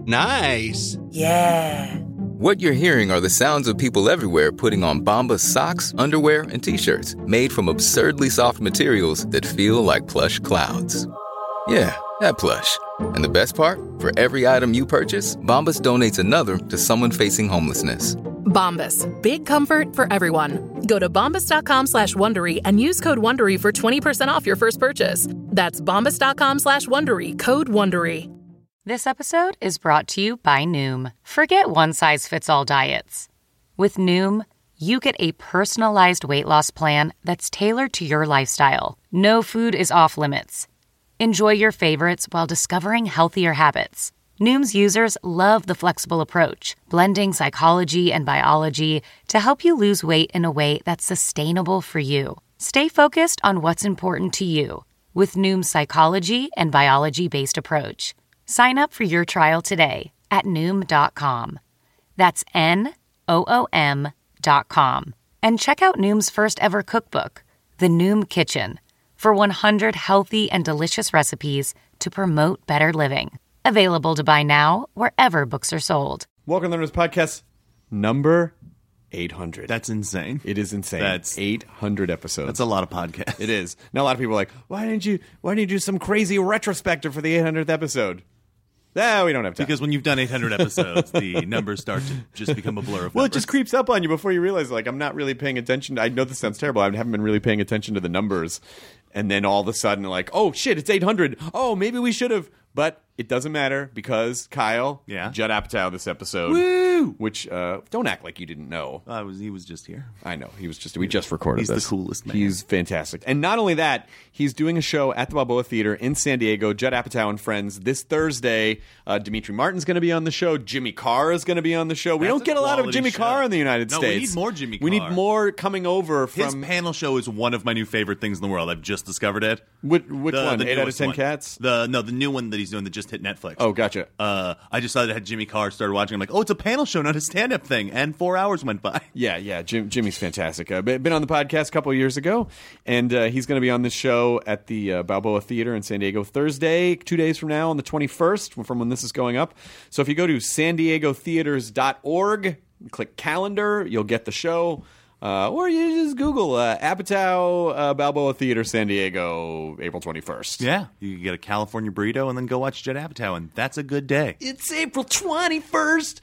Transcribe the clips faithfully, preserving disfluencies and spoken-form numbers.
Nice. Yeah. What you're hearing are the sounds of people everywhere putting on Bombas socks, underwear, and T-shirts made from absurdly soft materials that feel like plush clouds. Yeah, that plush. And the best part? For every item you purchase, Bombas donates another to someone facing homelessness. Bombas. Big comfort for everyone. Go to bombas.com slash Wondery and use code Wondery for twenty percent off your first purchase. That's bombas.com slash Wondery. Code Wondery. This episode is brought to you by Noom. Forget one-size-fits-all diets. With Noom, you get a personalized weight loss plan that's tailored to your lifestyle. No food is off limits. Enjoy your favorites while discovering healthier habits. Noom's users love the flexible approach, blending psychology and biology to help you lose weight in a way that's sustainable for you. Stay focused on what's important to you with Noom's psychology and biology-based approach. Sign up for your trial today at Noom dot com. That's N O O M dot com. And check out Noom's first ever cookbook, The Noom Kitchen, for one hundred healthy and delicious recipes to promote better living. Available to buy now wherever books are sold. Welcome to the Podcast number eight hundred. That's insane. It is insane. That's eight hundred episodes. That's a lot of podcasts. It is. Now a lot of people are like, why didn't you why didn't you do some crazy retrospective for the eight hundredth episode? Ah, we don't have time. Because when you've done eight hundred episodes, the numbers start to just become a blur of Well, numbers. it just creeps up on you before you realize, like, I'm not really paying attention. I know this sounds terrible. I haven't been really paying attention to the numbers. And then all of a sudden, like, oh, shit, it's eight hundred. Oh, maybe we should have. But it doesn't matter because Kyle, yeah. Judd Apatow this episode. Woo! Which, uh, don't act like you didn't know. I was, he was just here. I know. He was just, we just recorded He's this. the coolest man. He's fantastic. And not only that, he's doing a show at the Balboa Theater in San Diego, Judd Apatow and Friends, this Thursday. Uh, Dimitri Martin's going to be on the show. Jimmy Carr is going to be on the show. We That's don't get a lot of Jimmy show. Carr in the United no, States. we need more Jimmy Carr. We need more coming over from... His panel show is one of my new favorite things in the world. I've just discovered it. Which, which the, one? The eight out of ten one. Cats? The No, the new one that he's doing that just hit Netflix. Oh, gotcha. Uh, I just saw that it had Jimmy Carr, started watching. I'm like, oh, it's a panel show, not a stand-up thing. And four hours went by. Yeah, yeah. Jim, Jimmy's fantastic. Uh, been on the podcast a couple of years ago, and uh, he's going to be on this show at the uh, Balboa Theater in San Diego Thursday, two days from now on the twenty-first, from when this is going up. So if you go to san diego theaters dot org, click calendar, you'll get the show. Uh, or you just Google uh, Apatow uh, Balboa Theater San Diego, April twenty-first. Yeah. You can get a California burrito and then go watch Judd Apatow, and that's a good day. It's April twenty-first.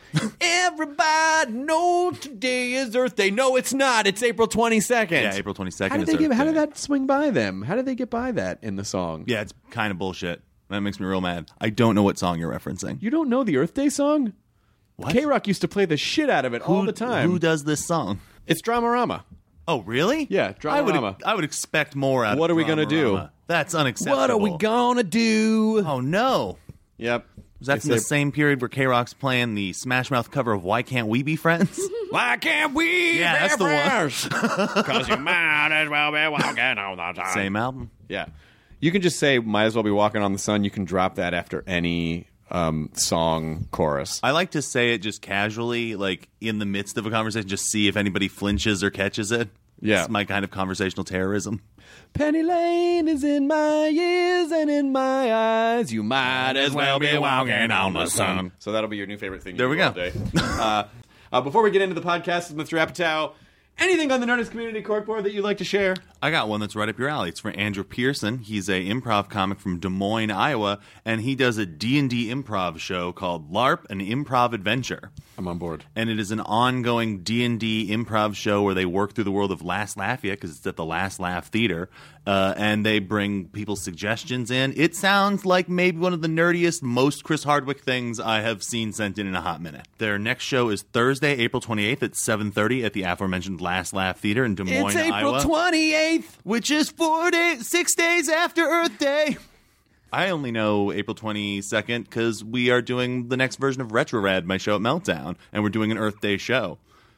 Everybody know today is Earth Day. No, it's not. It's April twenty-second. Yeah, April twenty-second How did is they get? Earth How did Day. that swing by them? How did they get by that in the song? Yeah, it's kind of bullshit. That makes me real mad. I don't know what song you're referencing. You don't know the Earth Day song? What? K-Rock used to play the shit out of it who, all the time. Who does this song? It's Dramarama. Oh, really? Yeah, I would, Dramarama. I would expect more out What of are we gonna do? Dramarama. That's unacceptable. What are we gonna do? Oh, no. Yep. Was that They from the say- same period where K-Rock's playing the Smash Mouth cover of Why Can't We Be Friends? Why can't we? Yeah, that's the one. Because you might as well be walking on the sun. Same album. Yeah. You can just say, might as well be walking on the sun. You can drop that after any um, song chorus. I like to say it just casually, like in the midst of a conversation, just see if anybody flinches or catches it. Yeah. It's my kind of conversational terrorism. Penny Lane is in my ears and in my eyes. You might as well be walking on the sun. So that'll be your new favorite thing. You There we do go. all day. uh, uh, before we get into the podcast with Mister Apatow, anything on the Nerdist Community Corkboard that you'd like to share? I got one that's right up your alley. It's for Andrew Pearson. He's a improv comic from Des Moines, Iowa, and he does a D and D improv show called LARP, an Improv Adventure. I'm on board. And it is an ongoing D and D improv show where they work through the world of Last Laugh Yet, because it's at the Last Laugh Theater, uh, and they bring people's suggestions in. It sounds like maybe one of the nerdiest, most Chris Hardwick things I have seen sent in in a hot minute. Their next show is Thursday, April twenty-eighth at seven thirty at the aforementioned Last Laugh Theater in Des Moines, It's April Iowa. twenty-eighth. Which is four days, six days after Earth Day. I only know April twenty-second because we are doing the next version of Retro Rad, my show at Meltdown, and we're doing an Earth Day show.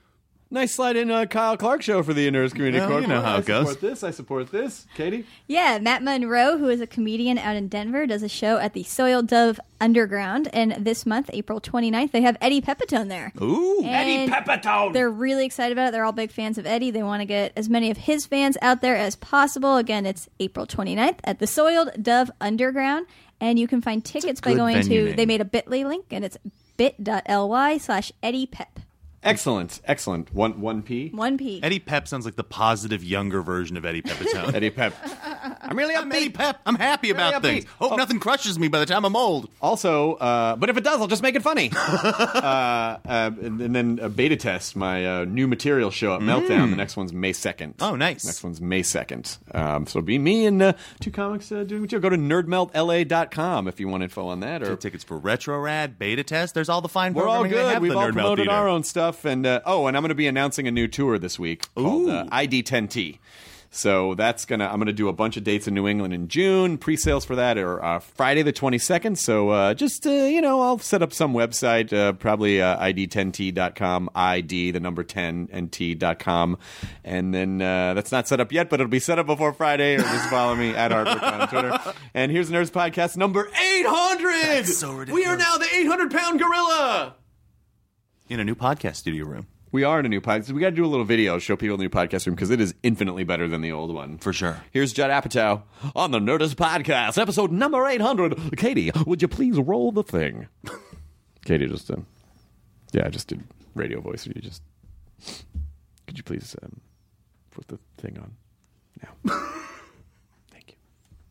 Nice slide in uh, Kyle Clark show for the Nerdist Community Well, Corkboard. you know how it I goes. support this. I support this. Katie? Yeah, Matt Monroe, who is a comedian out in Denver, does a show at the Soiled Dove Underground. And this month, April twenty-ninth, they have Eddie Pepitone there. Ooh. And Pepitone! they're really excited about it. They're all big fans of Eddie. They want to get as many of his fans out there as possible. Again, it's April twenty-ninth at the Soiled Dove Underground. And you can find tickets by Good going venue to, name. they made a bit dot l y link, and it's bit.ly slash Eddie Pep. Excellent, excellent. One one p. One P. Eddie Pep sounds like the positive younger version of Eddie Pepitone. Eddie Pep. I'm really I'm Eddie upbeat. Pep. I'm happy about Really things. upbeat. Hope Oh. nothing crushes me by the time I'm old. Also, uh, but if it does, I'll just make it funny. uh, uh, and, and then a beta test, my uh, new material show at Meltdown. The next one's May second. Oh, nice. Next one's May second. Um, so it'll be me and uh, two comics uh, doing material. Go to nerd melt L A dot com if you want info on that. Or Get tickets for Retro Rad, beta test. There's all the fine we're all programming they good. have We've at the all Nerd Melt promoted Theater. our own stuff. And uh, oh, and I'm going to be announcing a new tour this week called uh, I D ten T. So that's gonna. I'm gonna do a bunch of dates in New England in June. Pre-sales for that are uh, Friday the twenty-second. So uh, just uh, you know, I'll set up some website, uh, probably uh, I D ten T dot com, I D the number ten and T dot com, and then uh, that's not set up yet, but it'll be set up before Friday. Or just follow me at Artwork on Twitter. And here's Nerds Podcast number eight hundred. That's so ridiculous. We are now the eight hundred pound gorilla. In a new podcast studio room. We are in a new podcast. We got to do a little video, show people the new podcast room because it is infinitely better than the old one. For sure. Here's Judd Apatow on the Nerdist Podcast, episode number eight hundred. Katie, would you please roll the thing? Katie just did. Yeah, I just did radio voice. You just. Could you please um, put the thing on now? Thank you.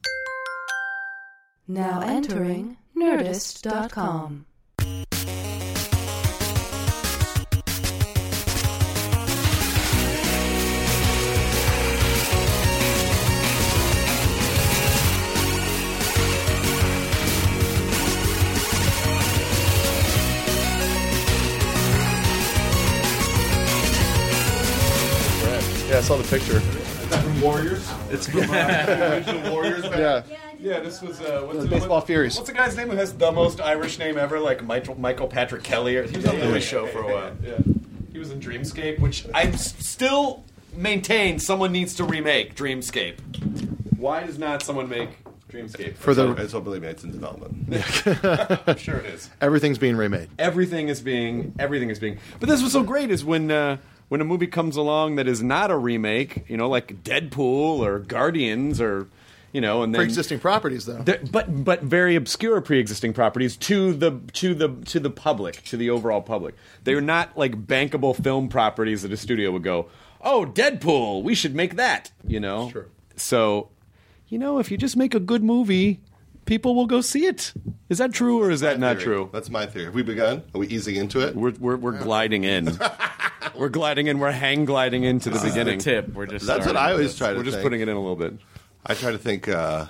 Now entering Nerdist dot com. Yeah, I saw the picture. Is that from Warriors? It's from uh, Division Warriors. Back. Yeah. Yeah, this was uh, what's The the, Baseball what, Furies. What's the guy's name who has the most Irish name ever? Like Michael, Michael Patrick Kelly. Or, he was on the Louis show for a while. Yeah, he was in Dreamscape, which I still maintain someone needs to remake Dreamscape. Why does not someone make Dreamscape? For the I don't believe me, it's in development. I'm sure it is. everything's being remade. Everything is being. Everything is being. But this was so great is when. Uh, When a movie comes along that is not a remake, you know, like Deadpool or Guardians or, you know, and then Pre-existing properties, though. They're- but but very obscure pre-existing properties to the to the to the public, to the overall public. They're not like bankable film properties that a studio would go, "Oh, Deadpool, we should make that," you know. Sure. So, you know, if you just make a good movie, people will go see it. Is that true or is that not Theory. true? That's my theory. Have we begun? Are we easing into it? We're we're, we're gliding in. We're gliding in. We're hang gliding into the beginning. tip. We're just That's what starting I always this. try to We're just think. putting it in a little bit. I try to think, uh,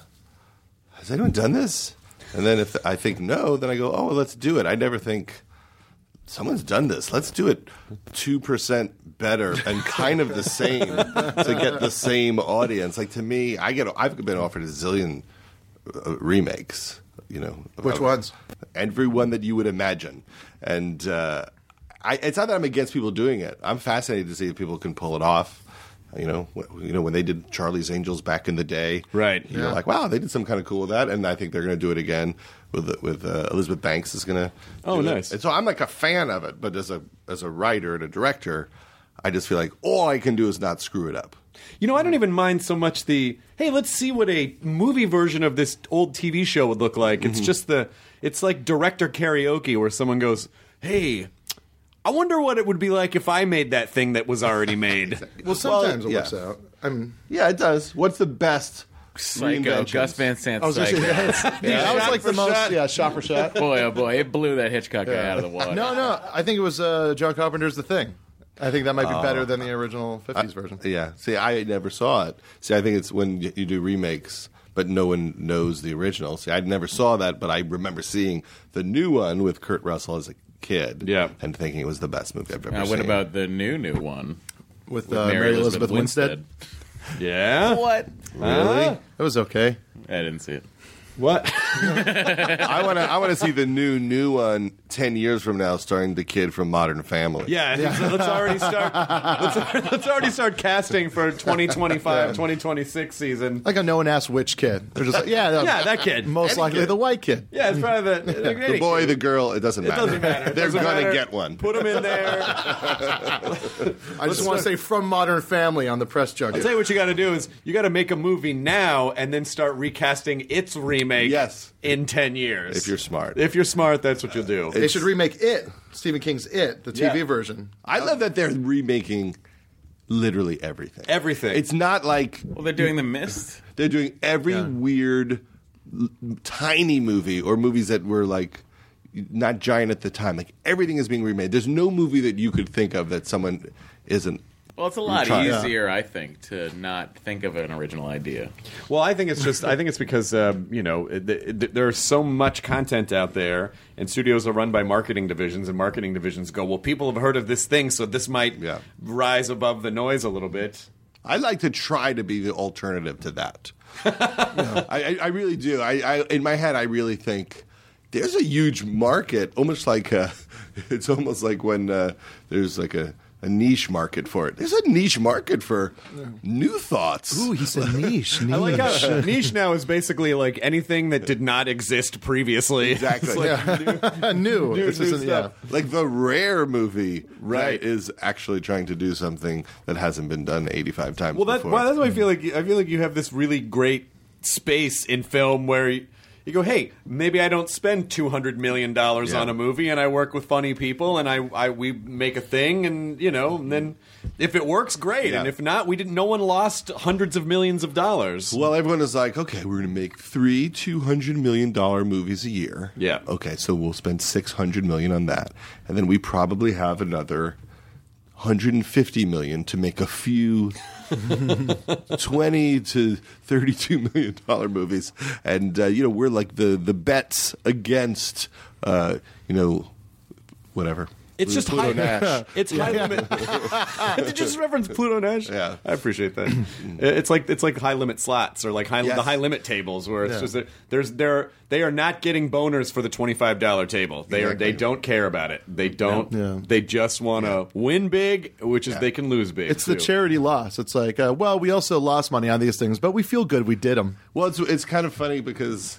has anyone done this? And then if I think no, then I go, oh, well, let's do it. I never think, someone's done this. Let's do it two percent better and kind of the same to get the same audience. Like, to me, I get, I've been offered a zillion uh, remakes, you know. Which of- ones? Every one that you would imagine. And uh, I, it's not that I'm against people doing it. I'm fascinated to see if people can pull it off. You know, wh- you know when they did Charlie's Angels back in the day, Right. You're Yeah. like, wow, they did some kind of cool with that, and I think they're going to do it again with with uh, Elizabeth Banks is going to. Oh, nice. And so I'm like a fan of it, but as a as a writer and a director, I just feel like all I can do is not screw it up. You know, I don't even mind so much the, hey, let's see what a movie version of this old T V show would look like. It's just the, it's like director karaoke where someone goes, hey, I wonder what it would be like if I made that thing that was already made. Well, sometimes Well, it works yeah. out. I mean, Yeah, it does. What's the best Psycho. reinventions? Gus Van Sant I was gonna say, Psycho. yeah, that was Shot like for the most, shot. yeah, shot for shot. Boy, oh boy, it blew that Hitchcock guy out of the water. No, no, I think it was uh, John Carpenter's The Thing. I think that might be better than the original fifties version. Yeah. See, I never saw it. See, I think it's when y- you do remakes, but no one knows the original. See, I never saw that, but I remember seeing the new one with Kurt Russell as a kid. Yeah. And thinking it was the best movie I've ever Now, seen. what about the new, new one? With, With uh, Mary Elizabeth Winstead. Yeah? What? Really? It was okay. I didn't see it. What? I want to. I want to see the new new one ten years from now, starring the kid from Modern Family. Yeah, so let's already start. Let's, let's already start casting for twenty twenty-five, twenty twenty-six season. Like a no one asked which kid. They're just like, yeah, that, Yeah, that kid. most Any likely kid. the white kid. Yeah, it's probably the The boy, the girl, it doesn't It matter. doesn't matter. It They're doesn't gonna matter. get one. Put them in there. I just want to say from Modern Family on the press junket. I'll tell you what you got to do is you got to make a movie now and then start recasting its remake remake Yes. in ten years. If you're smart. If you're smart, that's what you'll do. They should remake It, Stephen King's It, the T V Yeah. version. I love that they're remaking literally everything. Everything. It's not like Well, they're doing The Mist. they're doing every Yeah. weird, l- tiny movie or movies that were like not giant at the time. Like everything is being remade. There's no movie that you could think of that someone isn't. Well, it's a lot trying. easier, I think, to not think of an original idea. Well, I think it's just I think it's because uh, you know it, it, there's so much content out there, and studios are run by marketing divisions, and marketing divisions go, well, people have heard of this thing, so this might Yeah. rise above the noise a little bit. I like to try to be the alternative to that. You know, I, I, I really do. I, I in my head, I really think there's a huge market, almost like a, it's almost like when uh, there's like a. A niche market for it. There's a niche market for new thoughts. Ooh, he said niche. niche. I like how niche now is basically like anything that did not exist previously. Exactly. It's like Yeah. new. New- This new isn't- stuff. yeah. Like the Rare movie, Right. that is actually trying to do something that hasn't been done eighty-five times Well, that, before. well, that's why I feel like I feel like you have this really great space in film where you, you go, hey, maybe I don't spend two hundred million dollars Yeah. on a movie, and I work with funny people, and I, I we make a thing, and you know, and then if it works, great, Yeah. and if not, we didn't. No one lost hundreds of millions of dollars. Well, everyone is like, okay, we're going to make three two hundred million dollar movies a year. Yeah. Okay, so we'll spend six hundred million on that, and then we probably have another one hundred fifty million to make a few twenty to thirty-two million dollar movies, and uh, you know we're like the the bets against uh, you know whatever. It's just Pluto high. Nash. It's high limit. Did you just reference Pluto Nash? Yeah. I appreciate that. It's like it's like high limit slots or like high, Yes. the high limit tables where it's Yeah. just that there's they're they are not getting boners for the twenty five dollar table. They are Exactly. they don't care about it. They don't. Yeah. They just want to win big, which is they can lose big. It's the too. charity loss. It's like, uh, well, we also lost money on these things, but we feel good we did them. Well, it's it's kind of funny because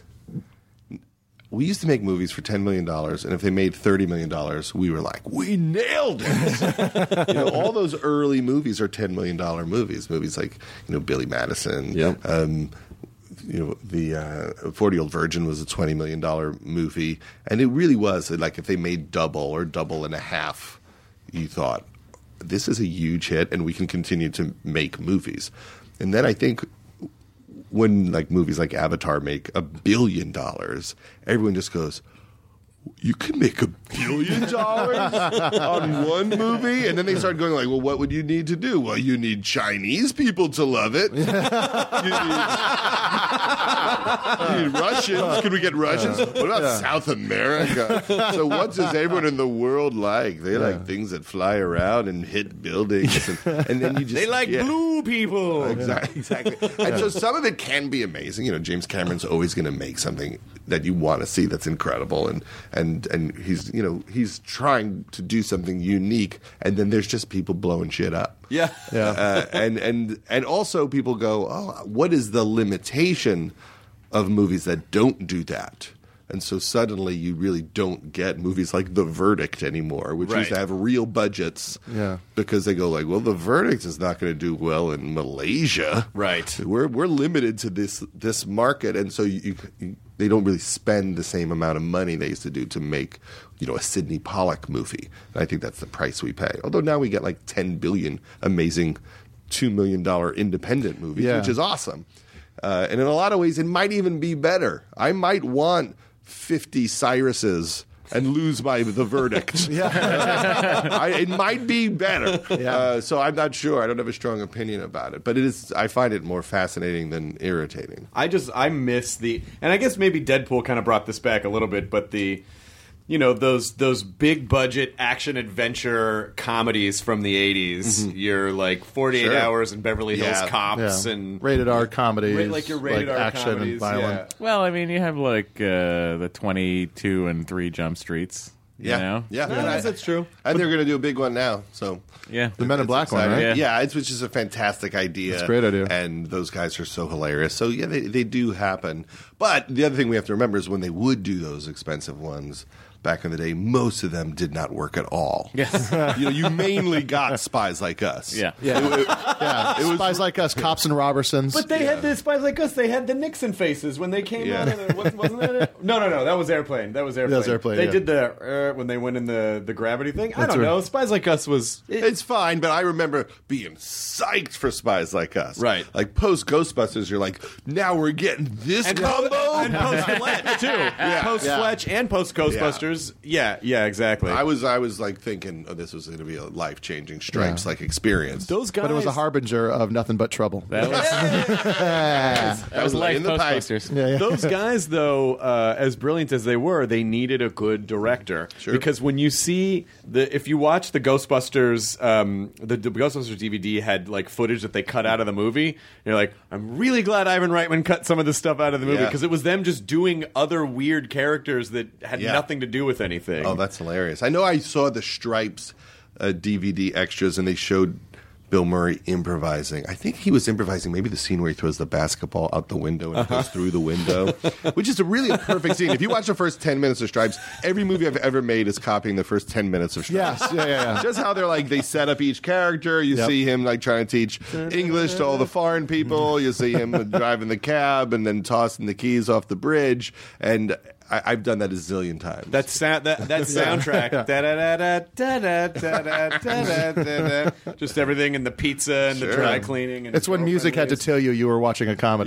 we used to make movies for ten million dollars, and if they made thirty million dollars, we were like, we nailed it. You know, all those early movies are ten million dollars movies. Movies like, you know, Billy Madison. Yep. Um, you know, the uh, forty-Year-Old Virgin was a twenty million dollars movie, and it really was. Like, if they made double or double and a half, you thought, this is a huge hit, and we can continue to make movies. And then I think when like movies like Avatar make a billion dollars, everyone just goes, you can make a billion dollars on one movie? And then they start going like, well, what would you need to do? Well, you need Chinese people to love it. You need, you need Russians. Can we get Russians? What about South America? So what does everyone in the world like? They like things that fly around and hit buildings. And, and then you just... They like yeah. blue people. Exactly. exactly. And so some of it can be amazing. You know, James Cameron's always going to make something that you want to see that's incredible, and and and he's you know he's trying to do something unique, and then there's just people blowing shit up. Yeah. Yeah. Uh, and and and also people go, oh, what is the limitation of movies that don't do that? And so suddenly you really don't get movies like The Verdict anymore, which Right. used to have real budgets. Yeah. Because they go like, well, The Verdict is not going to do well in Malaysia. Right. We're we're limited to this this market, and so you, you they don't really spend the same amount of money they used to do to make, you know, a Sidney Pollack movie. And I think that's the price we pay. Although now we get like ten billion amazing two million dollar independent movies, Yeah. which is awesome. Uh, and in a lot of ways, it might even be better. I might want fifty Cyruses and lose by The Verdict. Yeah. I, it might be better. Yeah. Uh, so I'm not sure. I don't have a strong opinion about it. But it is. I find it more fascinating than irritating. I just I miss the, and I guess maybe Deadpool kind of brought this back a little bit, but the, you know, those those big budget action adventure comedies from the eighties. You're like forty-eight Sure. Hours and Beverly Hills Yeah. Cops Yeah. and rated R comedies, Ra- like your rated like R action comedies, and violent. yeah. Well, I mean, you have like uh, the twenty-two and three Jump Streets. Yeah, You know? yeah, No, and I- that's true. And they're going to do a big one now. So Yeah. The Men in it's Black one, exciting. right? Yeah, it's which is a fantastic idea. It's a great idea. And those guys are so hilarious. So yeah, they they do happen. But the other thing we have to remember is when they would do those expensive ones back in the day, most of them did not work at all. Yes. you know, you mainly got Spies Like Us. Yeah. Yeah, It- it- yeah. It was Spies Like Us, Cops and Robertsons. But they had the Spies Like Us. They had the Nixon faces when they came Yeah. out. Of the, wasn't, wasn't that it? No, no, no. That was Airplane. That was Airplane. was Airplane, They yeah. did the uh, when they went in the, the gravity thing. I That's don't right. know. Spies Like Us was. It, It's fine, but I remember being psyched for Spies Like Us. Right. Like post Ghostbusters, you're like, now we're getting this and combo. and post Fletch too. Post Yeah. Fletch and post Ghostbusters. Yeah. yeah, exactly. I was, I was like thinking, oh, this was going to be a life changing stripes like experience. Those guys. but it was a harbinger of nothing but trouble. That was, that was life in the pipe. Postbusters. Yeah, yeah. Those guys, though, uh, as brilliant as they were, they needed a good director. Sure. Because when you see the, if you watch the Ghostbusters, um, the, the Ghostbusters D V D had like footage that they cut out of the movie. You're like, I'm really glad Ivan Reitman cut some of the stuff out of the movie Yeah. because it was them just doing other weird characters that had Yeah. nothing to do with anything. Oh, that's hilarious. I know I saw the Stripes uh, D V D extras, and they showed Bill Murray improvising. I think he was improvising maybe the scene where he throws the basketball out the window and it goes through the window, which is a really a perfect scene. If you watch the first ten minutes of Stripes, every movie I've ever made is copying the first ten minutes of Stripes. Yes, yeah, yeah, yeah. Just how they're like, they set up each character. You Yep. see him like trying to teach English to all the foreign people. You see him driving the cab and then tossing the keys off the bridge. And I, I've done that a zillion times. That sound, that that soundtrack, da da da da da da da da da da, just everything, and the pizza and the Sure. dry cleaning. And It's when music had to tell you you were watching a comedy.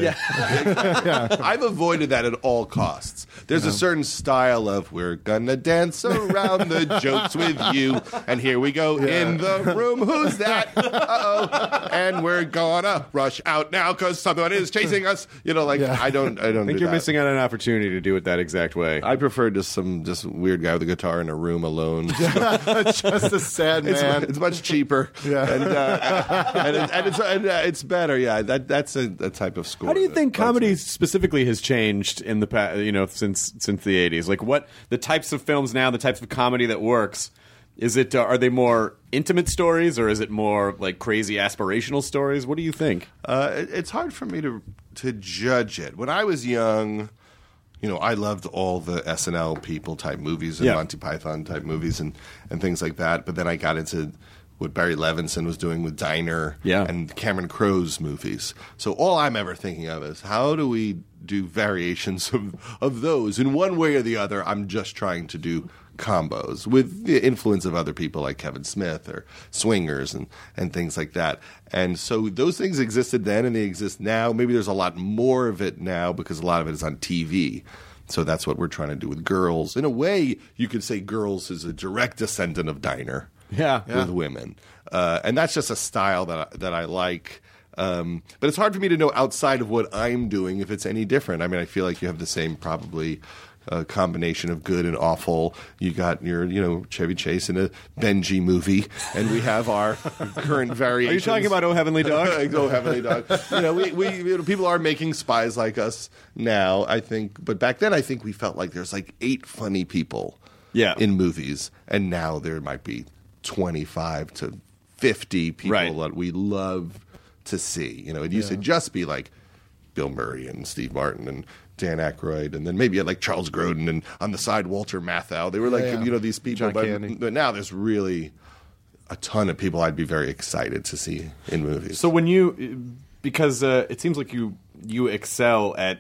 Yeah. I've avoided that at all costs. There's a certain style of we're gonna dance around the jokes with you, and here we go in the room. Who's that? Uh-oh. And we're gonna rush out now because someone is chasing us. You know, like Yeah. I don't, I don't. I think do you're that. missing out on an opportunity to do it that exact way. I prefer just some just weird guy with a guitar in a room alone. Just a sad It's, man. it's much cheaper, Yeah. and, uh, and, it, and, it's, and uh, it's better. Yeah, that that's a, a type of score. How do you that think bugs comedy me. specifically has changed in the past? You know, since since the eighties, like what the types of films now, the types of comedy that works. Is it uh, are they more intimate stories or is it more like crazy aspirational stories? What do you think? Uh, it, it's hard for me to to judge it. When I was young, you know, I loved all the S N L people type movies and Yeah. Monty Python type movies and, and things like that. But then I got into what Barry Levinson was doing with Diner Yeah. and Cameron Crowe's movies. So all I'm ever thinking of is how do we do variations of, of those? In one way or the other, I'm just trying to do combos with the influence of other people like Kevin Smith or swingers and, and things like that. And so those things existed then and they exist now. Maybe there's a lot more of it now because a lot of it is on T V. So that's what we're trying to do with Girls. In a way, you could say Girls is a direct descendant of Diner Yeah. with women. Uh, and that's just a style that I, that I like. Um, but it's hard for me to know outside of what I'm doing if it's any different. I mean, I feel like you have the same probably uh, combination of good and awful. You got your, you know, Chevy Chase in a Benji movie, and we have our current Are variations. you talking about Oh Heavenly Dog? Oh Heavenly Dog. You know, we, we you know, people are making Spies Like Us now, I think. But back then, I think we felt like there's like eight funny people Yeah. in movies, and now there might be twenty-five to fifty people Right. that we love to see. You know, it used to just be like Bill Murray and Steve Martin and Dan Aykroyd, and then maybe like Charles Grodin, and on the side Walter Matthau. They were like, Yeah, yeah. you know, these people. John But, Candy. but now there's really a ton of people I'd be very excited to see in movies. So when you, because uh, it seems like you you excel at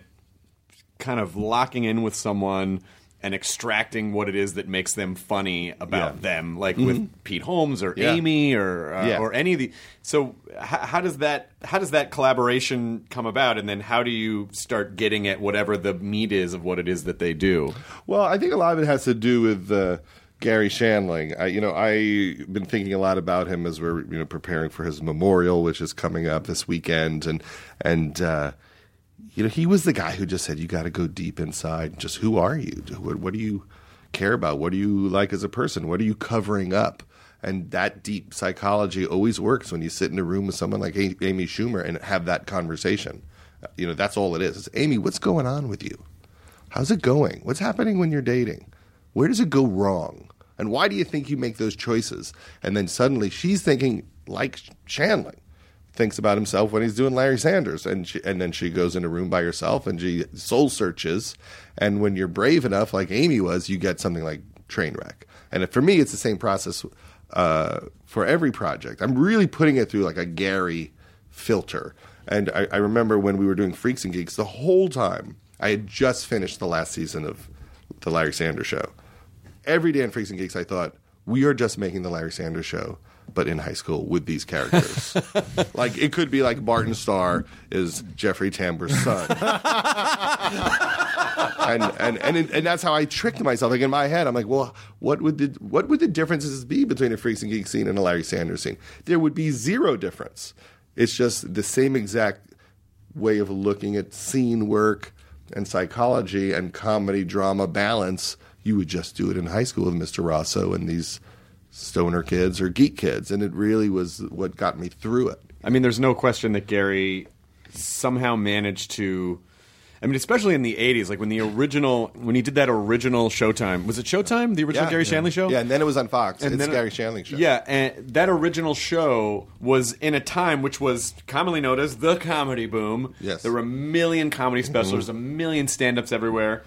kind of locking in with someone and extracting what it is that makes them funny about Yeah. them, like with Pete Holmes or Yeah. Amy or uh, Yeah. or any of the. So h- how does that how does that collaboration come about, and then how do you start getting at whatever the meat is of what it is that they do? Well, I think a lot of it has to do with uh, Gary Shandling. I, you know, I've been thinking a lot about him as we're you know preparing for his memorial, which is coming up this weekend, and and uh, you know he was the guy who just said you got to go deep inside. Just who are you? What, what do you care about? What do you like as a person? What are you covering up? And that deep psychology always works when you sit in a room with someone like A- Amy Schumer and have that conversation. You know, that's all it is. It's, Amy, what's going on with you? How's it going? What's happening when you're dating? Where does it go wrong? And why do you think you make those choices? And then suddenly she's thinking like Shandling thinks about himself when he's doing Larry Sanders. And she, and then she goes in a room by herself and she soul searches. And when you're brave enough, like Amy was, you get something like Trainwreck. And for me, it's the same process uh, for every project. I'm really putting it through like a Gary filter. And I, I remember when we were doing Freaks and Geeks, the whole time I had just finished the last season of the Larry Sanders Show. Every day in Freaks and Geeks, I thought, we are just making the Larry Sanders Show, but in high school with these characters. Like, it could be like Barton Starr is Jeffrey Tambor's son. and and and, it, and that's how I tricked myself. Like, in my head, I'm like, well, what would the what would the differences be between a Freaks and Geeks scene and a Larry Sanders scene? There would be zero difference. It's just the same exact way of looking at scene work and psychology and comedy drama balance. You would just do it in high school with Mister Rosso and these stoner kids or geek kids, and it really was what got me through it. I mean, there's no question that Gary somehow managed to, I mean, especially in the eighties, like when the original, when he did that original Showtime, was it Showtime, the original Yeah, Gary yeah. Shandling show? Yeah, and then it was on Fox. And it's then it- Gary Shandling show. Yeah, and that original show was in a time which was commonly known as the comedy boom. Yes. There were a million comedy specials, Mhm. a million stand-ups everywhere.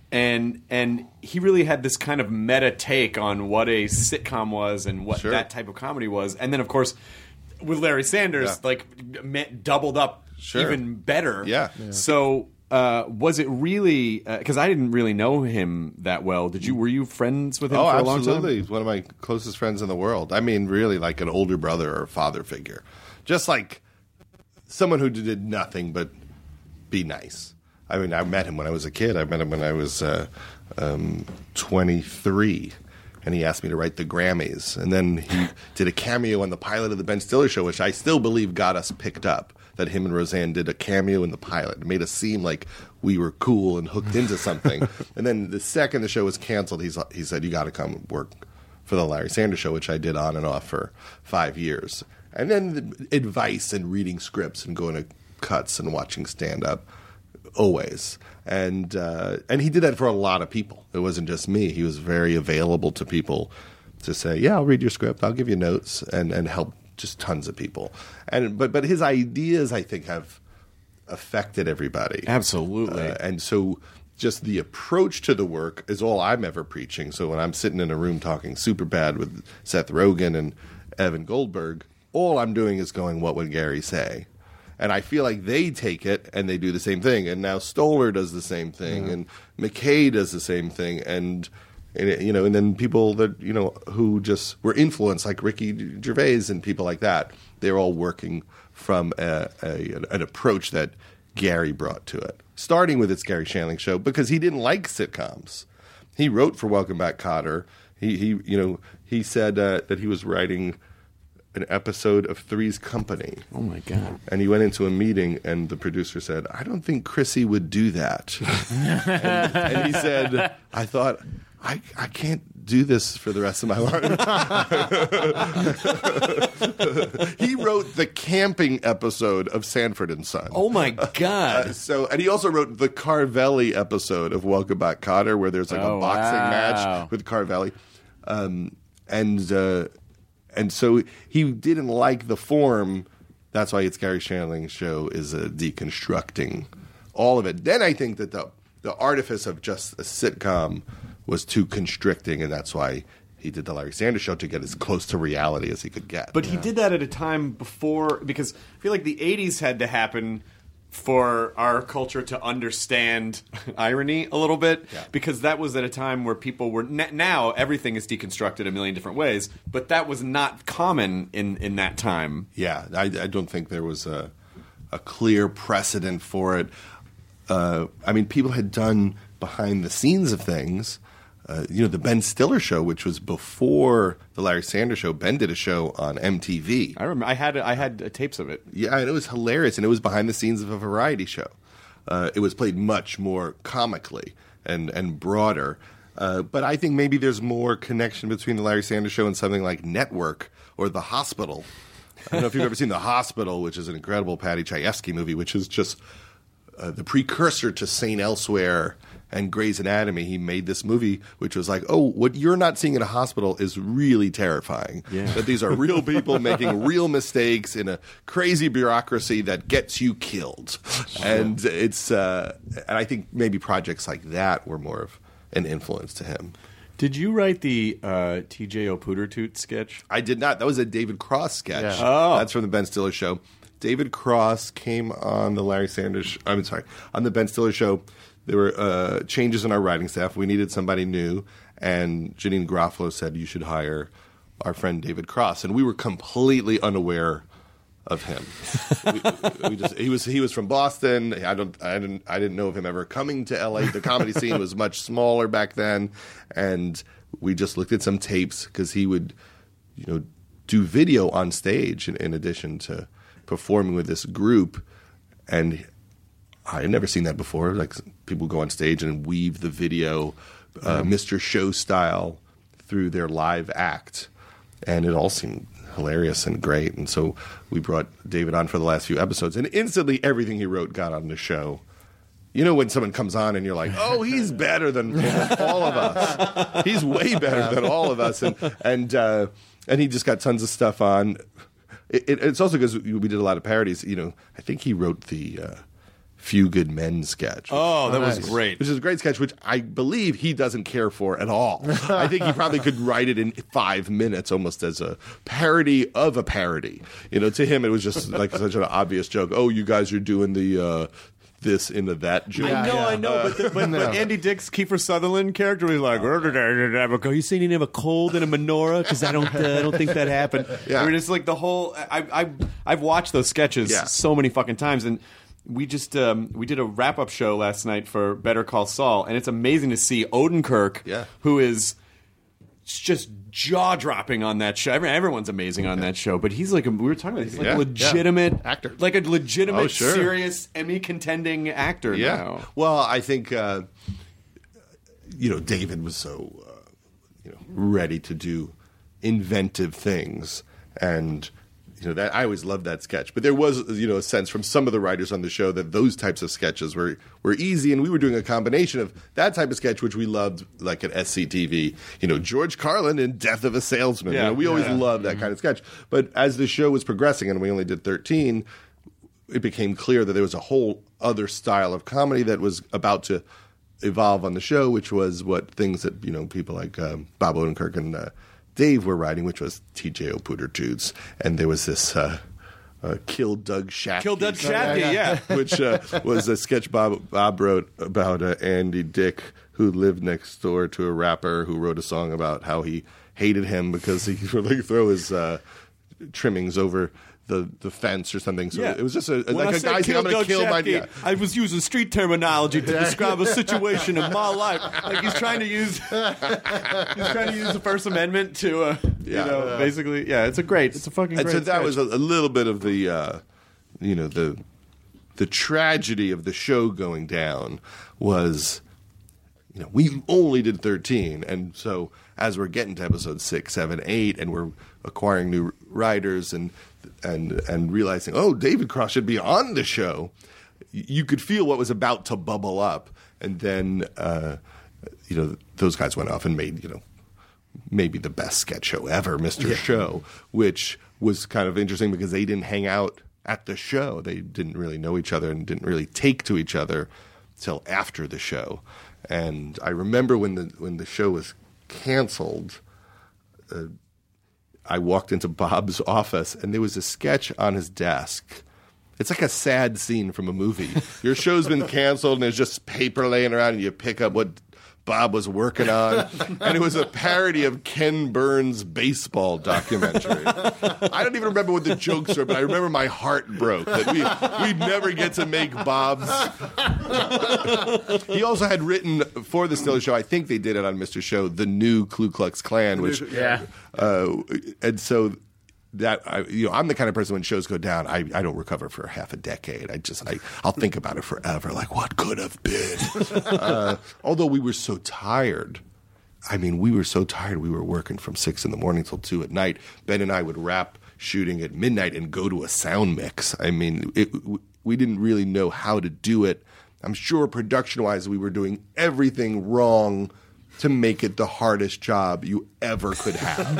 And and he really had this kind of meta take on what a sitcom was and what Sure. that type of comedy was. And then, of course, with Larry Sanders, Yeah. like, ma- doubled up Sure. even better. Yeah. Yeah. So uh, was it really, because I didn't really know him that well. Did you? Were you friends with him Oh, for a long time? absolutely. He's one of my closest friends in the world. I mean, really like an older brother or father figure. Just like someone who did nothing but be nice. I mean, I met him when I was a kid. I met him when I was uh, um, twenty-three, and he asked me to write the Grammys. And then he did a cameo on the pilot of the Ben Stiller Show, which I still believe got us picked up, that him and Roseanne did a cameo in the pilot. It made us seem like we were cool and hooked into something. And then the second the show was canceled, he's, he said, you got to come work for the Larry Sanders Show, which I did on and off for five years. And then the advice and reading scripts and going to cuts and watching stand-up. Always. And uh, and he did that for a lot of people. It wasn't just me. He was very available to people to say, yeah, I'll read your script, I'll give you notes, and, and help just tons of people. And but but his ideas, I think, have affected everybody. Absolutely. Uh, and so just the approach to the work is all I'm ever preaching. So when I'm sitting in a room talking Superbad with Seth Rogen and Evan Goldberg, all I'm doing is going, what would Gary say? And I feel like they take it and they do the same thing. And now Stoller does the same thing, Yeah. and McKay does the same thing, and, and it- you know, and then people that you know who just were influenced, like Ricky Gervais and people like that. They're all working from a, a, an approach that Gary brought to it, starting with its Gary Shandling Show, because he didn't like sitcoms. He wrote for Welcome Back, Kotter. He he you know he said uh, that he was writing an episode of Three's Company. Oh, my God. And he went into a meeting, and the producer said, I don't think Chrissy would do that. and, and he said, I thought, I, I can't do this for the rest of my life. He wrote the camping episode of Sanford and Son. Oh, my God. Uh, so, and he also wrote the Carvelli episode of Welcome Back, Kotter, where there's like Oh, a boxing wow. match with Carvelli. Um, and... Uh, And so he didn't like the form. That's why it's Gary Shandling's show is uh, deconstructing all of it. Then I think that the the artifice of just a sitcom was too constricting, and that's why he did the Larry Sanders Show to get as close to reality as he could get. But he did that at a time before, because I feel like the eighties had to happen for our culture to understand irony a little bit, Yeah. because that was at a time where people were n- now everything is deconstructed a million different ways, but that was not common in, in that time. Yeah, I, I don't think there was a, a clear precedent for it. Uh, I mean, people had done behind the scenes of things. Uh, you know, the Ben Stiller Show, which was before the Larry Sanders Show. Ben did a show on M T V. I remember I had I had uh, tapes of it. Yeah, and it was hilarious, and it was behind the scenes of a variety show. Uh, it was played much more comically and and broader. Uh, but I think maybe there's more connection between the Larry Sanders Show and something like Network or The Hospital. I don't know if you've ever seen The Hospital, which is an incredible Patty Chayefsky movie, which is just uh, the precursor to Saint Elsewhere and Grey's Anatomy, he made this movie which was like, oh, what you're not seeing in a hospital is really terrifying. Yeah. That these are real people making real mistakes in a crazy bureaucracy that gets you killed. And it's uh, and I think maybe projects like that were more of an influence to him. Did you write the uh, T J O'Pootertoot sketch? I did not. That was a David Cross sketch. Yeah. Oh. That's from the Ben Stiller Show. David Cross came on the Larry Sanders. I'm sorry, on the Ben Stiller Show. There were uh, changes in our writing staff. We needed somebody new, and Janine Garofalo said you should hire our friend David Cross, and we were completely unaware of him. we, we just, he was he was from Boston. I don't I didn't I didn't know of him ever coming to L A. The comedy scene was much smaller back then, and we just looked at some tapes because he would, you know, do video on stage in, in addition to performing with this group, and I had never seen that before. Like people go on stage and weave the video, uh, Mister Show style, through their live act, and it all seemed hilarious and great. And so we brought David on for the last few episodes, and instantly everything he wrote got on the show. You know when someone comes on and you're like, oh, he's better than all of us. He's way better than all of us. And and uh, and he just got tons of stuff on. It, it, it's also because we did a lot of parodies. You know, I think he wrote the uh, Few Good Men sketch. Oh, that nice. was great. Which is a great sketch, which I believe he doesn't care for at all. I think he probably could write it in five minutes almost as a parody of a parody. You know, to him it was just like such an obvious joke. Oh, you guys are doing the uh, this into that joke. I know, yeah. I know, but, the, but, No. but Andy Dick's Kiefer Sutherland character was like, "Are you saying you have a cold and a menorah? Because I don't, uh, I don't think that happened." Yeah. I mean, it's like the whole. I, I, I've watched those sketches Yeah. so many fucking times, and we just um, we did a wrap up show last night for Better Call Saul, and it's amazing to see Odenkirk, Yeah. who is just jaw dropping on that show. Every- Everyone's amazing on that show, but he's like a, we were talking about. He's like Yeah, a legitimate yeah. Actor. like a legitimate, Oh, sure. serious Emmy contending actor. Yeah. now. Well, I think uh, you know David was so uh, you know ready to do inventive things, and you know that I always loved that sketch. But there was you know a sense from some of the writers on the show that those types of sketches were were easy, and we were doing a combination of that type of sketch, which we loved, like at S C T V. You know, George Carlin in Death of a Salesman. Yeah. You know, we always Yeah. loved that kind of sketch. But as the show was progressing, and we only did thirteen. It became clear that there was a whole other style of comedy that was about to evolve on the show, which was what things that you know people like um, Bob Odenkirk and uh, Dave were writing, which was T J O'Pootertoots, and there was this uh, uh, Kill Doug Shaft, Kill Doug Shafty, yeah. which uh, was a sketch Bob Bob wrote about uh, Andy Dick, who lived next door to a rapper who wrote a song about how he hated him because he would like throw his uh, trimmings over the, the fence or something. So Yeah. it was just a, When like I a said guy saying, I'm going Doug to kill my... Shafty, Yeah. I was using street terminology to describe a situation in my life. Like he's trying to use, he's trying to use the First Amendment to, uh, Yeah. you know, basically, yeah. It's a great, it's a fucking And great. so that sketch. was a, a little bit of the, uh, you know, the the tragedy of the show going down was, you know, we only did thirteen, and so as we're getting to episode six, seven, eight, and we're acquiring new writers and and and realizing, oh, David Cross should be on the show, y- you could feel what was about to bubble up, and then uh, you know those guys went off and made you know. maybe the best sketch show ever, Mister Show, which was kind of interesting because they didn't hang out at the show. They didn't really know each other and didn't really take to each other till after the show. And I remember when the when the show was canceled, uh, I walked into Bob's office and there was a sketch on his desk. It's like a sad scene from a movie. Your show's been canceled and there's just paper laying around and you pick up what Bob was working on, and it was a parody of Ken Burns' baseball documentary. I don't even remember what the jokes were, but I remember my heart broke that we we'd never get to make Bob's. He also had written for the Stiller Show. I think they did it on Mister Show, the new Ku Klux Klan, which Yeah. uh, and so. That I, you know, I'm the kind of person when shows go down, I, I don't recover for half a decade. I just I I'll think about it forever, like what could have been. uh, although we were so tired, I mean, we were so tired. We were working from six in the morning till two at night. Ben and I would wrap shooting at midnight and go to a sound mix. I mean, it, we didn't really know how to do it I'm sure production-wise we were doing everything wrong to make it the hardest job you ever could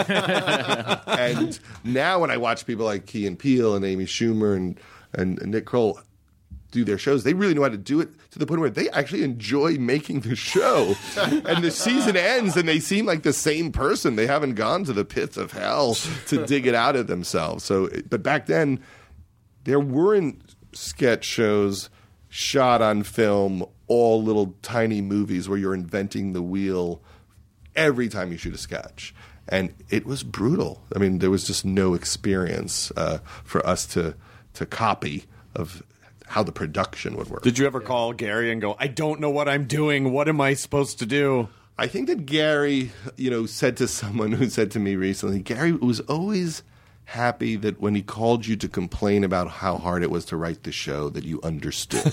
have. And now when I watch people like Key and Peele and Amy Schumer and, and, and Nick Kroll do their shows, they really know how to do it to the point where they actually enjoy making the show. And the season ends and they seem like the same person. They haven't gone to the pits of hell to dig it out of themselves. So, but back then, there weren't sketch shows shot on film, all little tiny movies where you're inventing the wheel every time you shoot a sketch. And it was brutal. I mean, there was just no experience uh, for us to to copy of how the production would work. Did you ever call Gary and go, I don't know what I'm doing. What am I supposed to do? I think that Gary, you know, said to someone who said to me recently, Gary was always happy that when he called you to complain about how hard it was to write the show, that you understood.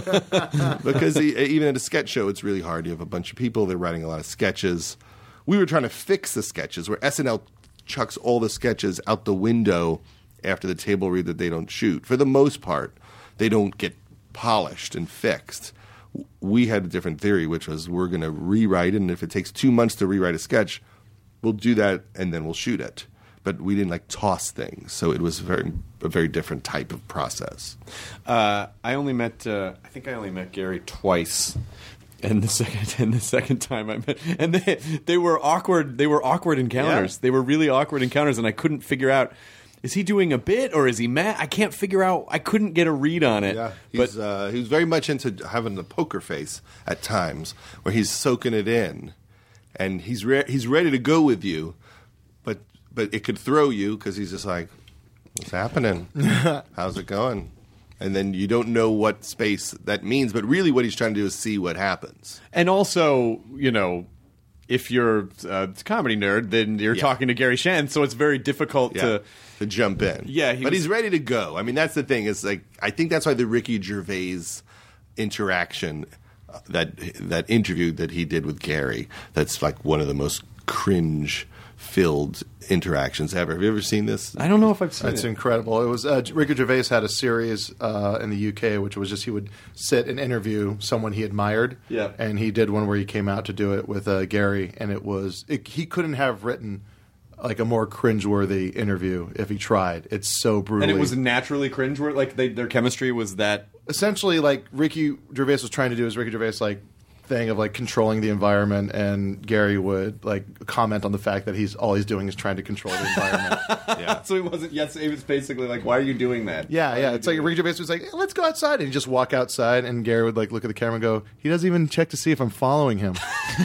Because he, even at a sketch show, it's really hard. You have a bunch of people, they're writing a lot of sketches. We were trying to fix the sketches, where S N L chucks all the sketches out the window after the table read that they don't shoot. For the most part, they don't get polished and fixed. We had a different theory, which was we're going to rewrite it, and if it takes two months to rewrite a sketch, we'll do that, and then we'll shoot it. But we didn't like toss things, so it was very a very different type of process. Uh, I only met, uh, I think I only met Gary twice, and the second and the second time I met, and they they were awkward. They were awkward encounters. Yeah. They were really awkward encounters, and I couldn't figure out. Is he doing a bit or is he mad? I can't figure out. I couldn't get a read on it. Yeah, but he's, uh, he was very much into having the poker face at times, where he's soaking it in, and he's re- he's ready to go with you, but but it could throw you because he's just like, what's happening? How's it going? And then you don't know what space that means, but really what he's trying to do is see what happens. And also, you know, if you're a comedy nerd, then you're yeah. talking to Gary Shan, so it's very difficult yeah. to to jump in. Yeah, he but was, he's ready to go. I mean, that's the thing. Is like I think that's why the Ricky Gervais interaction, uh, that that interview that he did with Gary, that's like one of the most cringe filled interactions ever. Have you ever seen this? I don't know if I've seen It's it. incredible. It was uh, Ricky Gervais had a series uh, in the U K, which was just he would sit and interview someone he admired. Yeah. And he did one where he came out to do it with uh, Gary, and it was it, he couldn't have written like a more cringeworthy interview if he tried. It's so brutal. And it was naturally cringe. Where like they, their chemistry was that essentially like Ricky Gervais was trying to do his Ricky Gervais like thing of like controlling the environment, and Gary would like comment on the fact that he's all he's doing is trying to control the environment. yeah. So he wasn't. Yes, it was basically like, why are you doing that? Yeah, yeah. It's like Ricky Gervais was like, hey, let's go outside, and he'd just walk outside, and Gary would like look at the camera and go, he doesn't even check to see if I'm following him.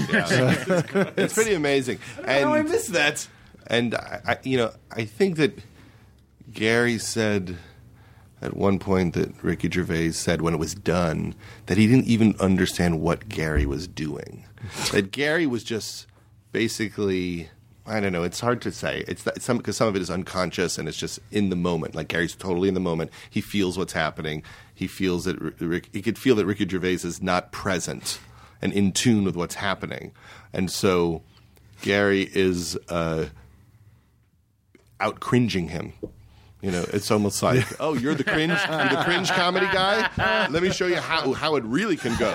Yeah. It's pretty amazing. And oh, I missed that. And I, I, you know, I think that Gary said at one point that Ricky Gervais said when it was done that he didn't even understand what Gary was doing. That Gary was just basically, I don't know, it's hard to say. It's that, some because some of it is unconscious and it's just in the moment. Like Gary's totally in the moment. He feels what's happening. He feels that Rick, he could feel that Ricky Gervais is not present and in tune with what's happening. And so Gary is uh, out cringing him. You know, it's almost like, oh, you're the cringe, you're the cringe comedy guy. Let me show you how how it really can go.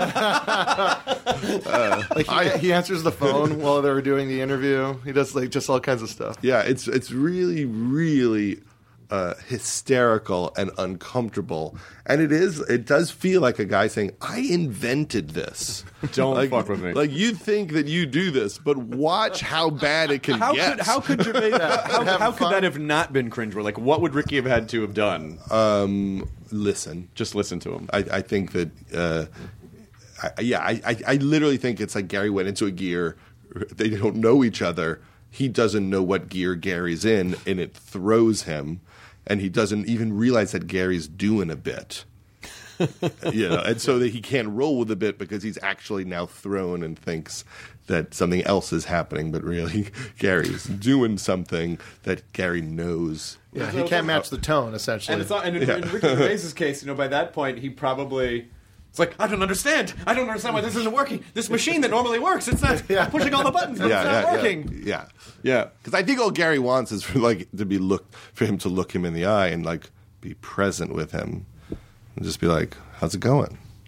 Uh, like he, I, he answers the phone while they were doing the interview. He does like just all kinds of stuff. Yeah, it's it's really really uh, hysterical and uncomfortable, and it is it does feel like a guy saying, "I invented this." Don't like, fuck with me. Like you think that you do this, but watch how bad it can how get. Could, how could Gervais, how, how, how could that have not been cringe? Like, what would Ricky have had to have done? Um, listen, just listen to him. I, I think that, uh, I, yeah, I, I, I literally think it's like Gary went into a gear. They don't know each other. He doesn't know what gear Gary's in, and it throws him, and he doesn't even realize that Gary's doing a bit. You know, and so that he can't roll with the bit because he's actually now thrown and thinks that something else is happening, but really Gary's doing something that Gary knows. Yeah, he can't match the tone essentially. And it's not, and in, Yeah. in Ricky Gervais's case, you know, by that point he probably. It's like, I don't understand. I don't understand why this isn't working. This machine that normally works, it's not Yeah. pushing all the buttons. It's Yeah, not yeah, working. yeah, Yeah. Because I think all Gary wants is for like to be looked for him to look him in the eye and like be present with him and just be like, "How's it going?"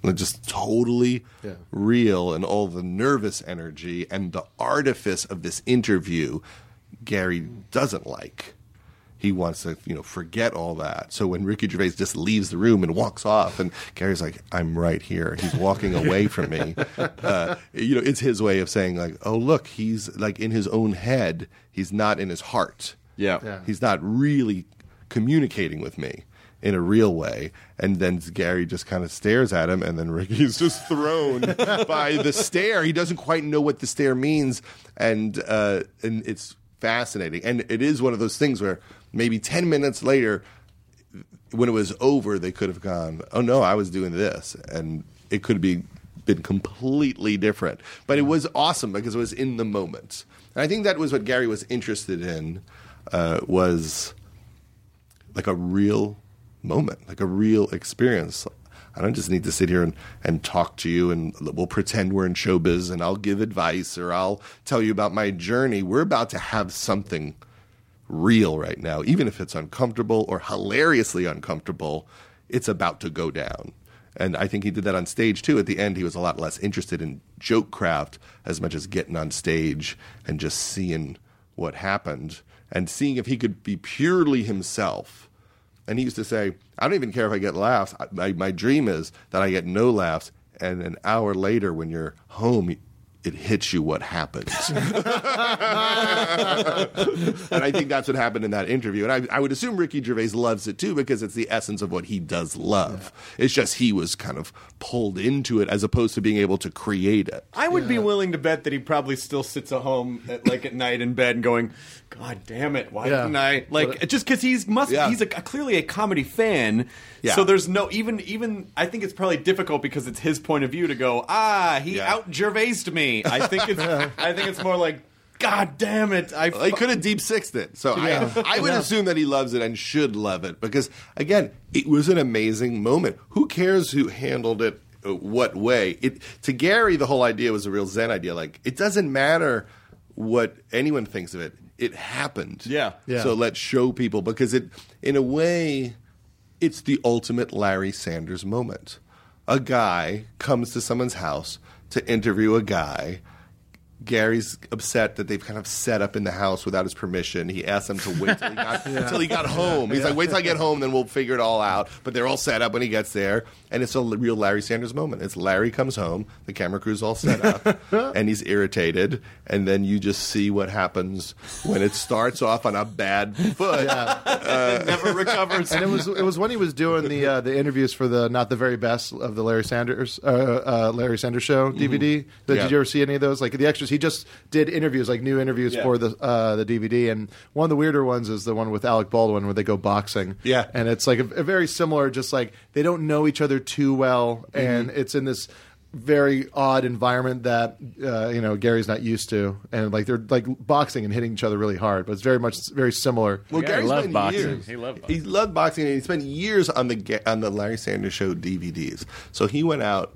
like just totally Yeah. real, and all the nervous energy and the artifice of this interview Gary doesn't like. He wants to, you know, forget all that. So when Ricky Gervais just leaves the room and walks off, and Gary's like, "I'm right here." He's walking away from me. Uh, you know, it's his way of saying, like, "Oh, look, he's like in his own head. He's not in his heart. Yeah. Yeah. He's not really communicating with me in a real way." And then Gary just kind of stares at him, and then Ricky's just thrown by the stare. He doesn't quite know what the stare means, and uh, and it's fascinating. And it is one of those things where maybe ten minutes later, when it was over, they could have gone, "Oh no, I was doing this," and it could be been completely different. But it was awesome because it was in the moment. And I think that was what Gary was interested in, uh, was like a real moment, like a real experience. I don't just need to sit here and, and talk to you, and we'll pretend we're in showbiz, and I'll give advice, or I'll tell you about my journey. We're about to have something real right now. Even if it's uncomfortable or hilariously uncomfortable, it's about to go down. And I think he did that on stage too. At the end, he was a lot less interested in joke craft as much as getting on stage and just seeing what happened and seeing if he could be purely himself. And he used to say, "I don't even care if I get laughs. I, my, my dream is that I get no laughs, and an hour later when you're home, it hits you what happened." And I think that's what happened in that interview. And I, I would assume Ricky Gervais loves it too, because it's the essence of what he does love. Yeah. It's just he was kind of pulled into it as opposed to being able to create it. I would be willing to bet that he probably still sits at home at, like at night in bed and going, "God damn it, why Yeah. didn't I?" Like But- just because he's must Yeah. he's a, clearly a comedy fan. Yeah. So there's no even even I think it's probably difficult because it's his point of view to go, ah, he Yeah. out Gervaised me. I think it's I think it's more like, God damn it, I He could have deep sixed it. So I, I would assume that he loves it and should love it because, again, it was an amazing moment. Who cares who handled it uh, what way? It to Gary, the whole idea was a real Zen idea. Like, it doesn't matter what anyone thinks of it. It happened. Yeah. Yeah. So let's show people, because it, in a way, it's the ultimate Larry Sanders moment. A guy comes to someone's house to interview a guy. Gary's upset that they've kind of set up in the house without his permission. He asked them to wait till he got, Yeah. till he got home. He's Yeah. like, wait till I get home, then we'll figure it all out. But they're all set up when he gets there. And it's a real Larry Sanders moment. It's Larry comes home, the camera crew's all set up, and he's irritated. And then you just see what happens when it starts off on a bad foot. Yeah. never recovers. And it was it was when he was doing the uh, the interviews for the Not the Very Best of the Larry Sanders uh, uh, Larry Sanders Show D V D. Did Yeah. you ever see any of those? Like the extras, he just did interviews, like new interviews Yeah. for the uh, the D V D. And one of the weirder ones is the one with Alec Baldwin where they go boxing. Yeah. and it's like a, a very similar, just like they don't know each other too well, and it's in this very odd environment that uh, you know Gary's not used to, and like they're like boxing and hitting each other really hard, but it's very much very similar. Well, Yeah, Gary he loved spent boxing. years. He loved He boxing. loved boxing, and he spent years on the Ga- on the Larry Sanders Show D V Ds. So he went out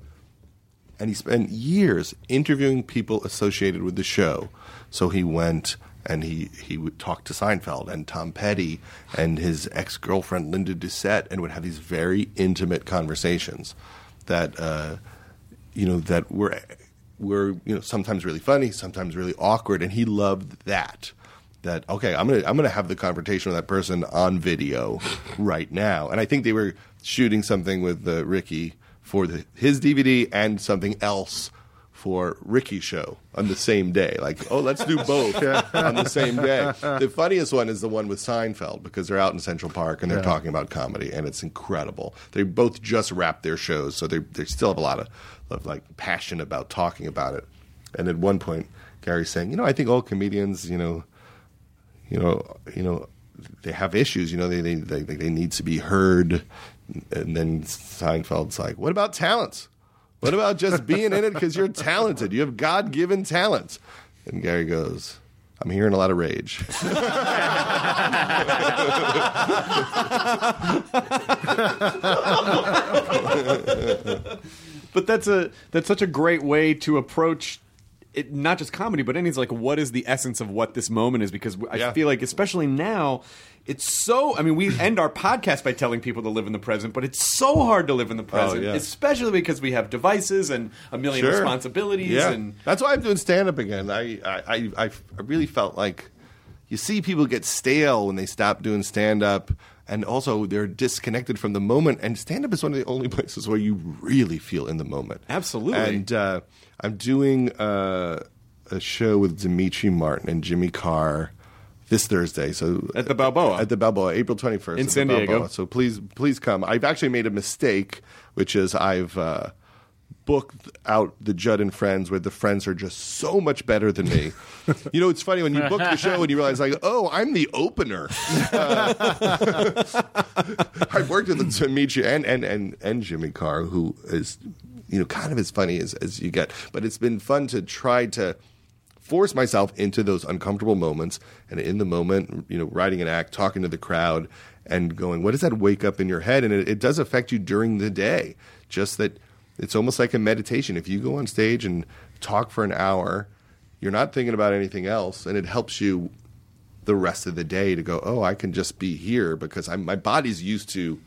and he spent years interviewing people associated with the show. So he went and he he would talk to Seinfeld and Tom Petty and his ex girlfriend Linda Doucette, and would have these very intimate conversations that uh, you know that were were you know sometimes really funny, sometimes really awkward, and he loved that. That okay, I'm gonna I'm gonna have the confrontation with that person on video right now. And I think they were shooting something with uh, Ricky for the, his D V D and something else for Ricky's show on the same day. Like, oh, let's do both on the same day. The funniest one is the one with Seinfeld, because they're out in Central Park and they're Yeah. talking about comedy, and it's incredible. They both just wrapped their shows, so they they still have a lot of, of like passion about talking about it. And at one point, Gary's saying, you know, I think all comedians, you know, you know, you know, they have issues. You know, they they they, they need to be heard. And then Seinfeld's like, "What about talents? What about just being in it because you're talented? You have God-given talent." And Gary goes, "I'm hearing a lot of rage." But that's a that's such a great way to approach it, not just comedy, but anything like what is the essence of what this moment is? Because I Yeah. feel like, especially now, it's so. I mean, we end our podcast by telling people to live in the present, but it's so hard to live in the present, yeah. especially because we have devices and a million Sure. responsibilities. Yeah. And That's why I'm doing stand up again. I, I, I, I I really felt like you see people get stale when they stop doing stand up, and also they're disconnected from the moment. And stand up is one of the only places where you really feel in the moment. Absolutely. And uh, I'm doing uh, a show with Dimitri Martin and Jimmy Carr this Thursday. So At the Balboa. At the Balboa, April twenty-first. In at San the Diego. Balboa. So please, please come. I've actually made a mistake, which is I've uh, booked out the Judd and Friends, where the friends are just so much better than me. You know, it's funny when you book the show and you realize, like, oh, I'm the opener. Uh, I've worked with Dimitri and, and, and, and Jimmy Carr, who is, you know, kind of as funny as, as you get. But it's been fun to try to force myself into those uncomfortable moments, and in the moment, you know, writing an act, talking to the crowd, and going, what does that wake up in your head? And it, it does affect you during the day. Just that it's almost like a meditation. If you go on stage and talk for an hour, you're not thinking about anything else, and it helps you the rest of the day to go, oh, I can just be here because I'm, my body's used to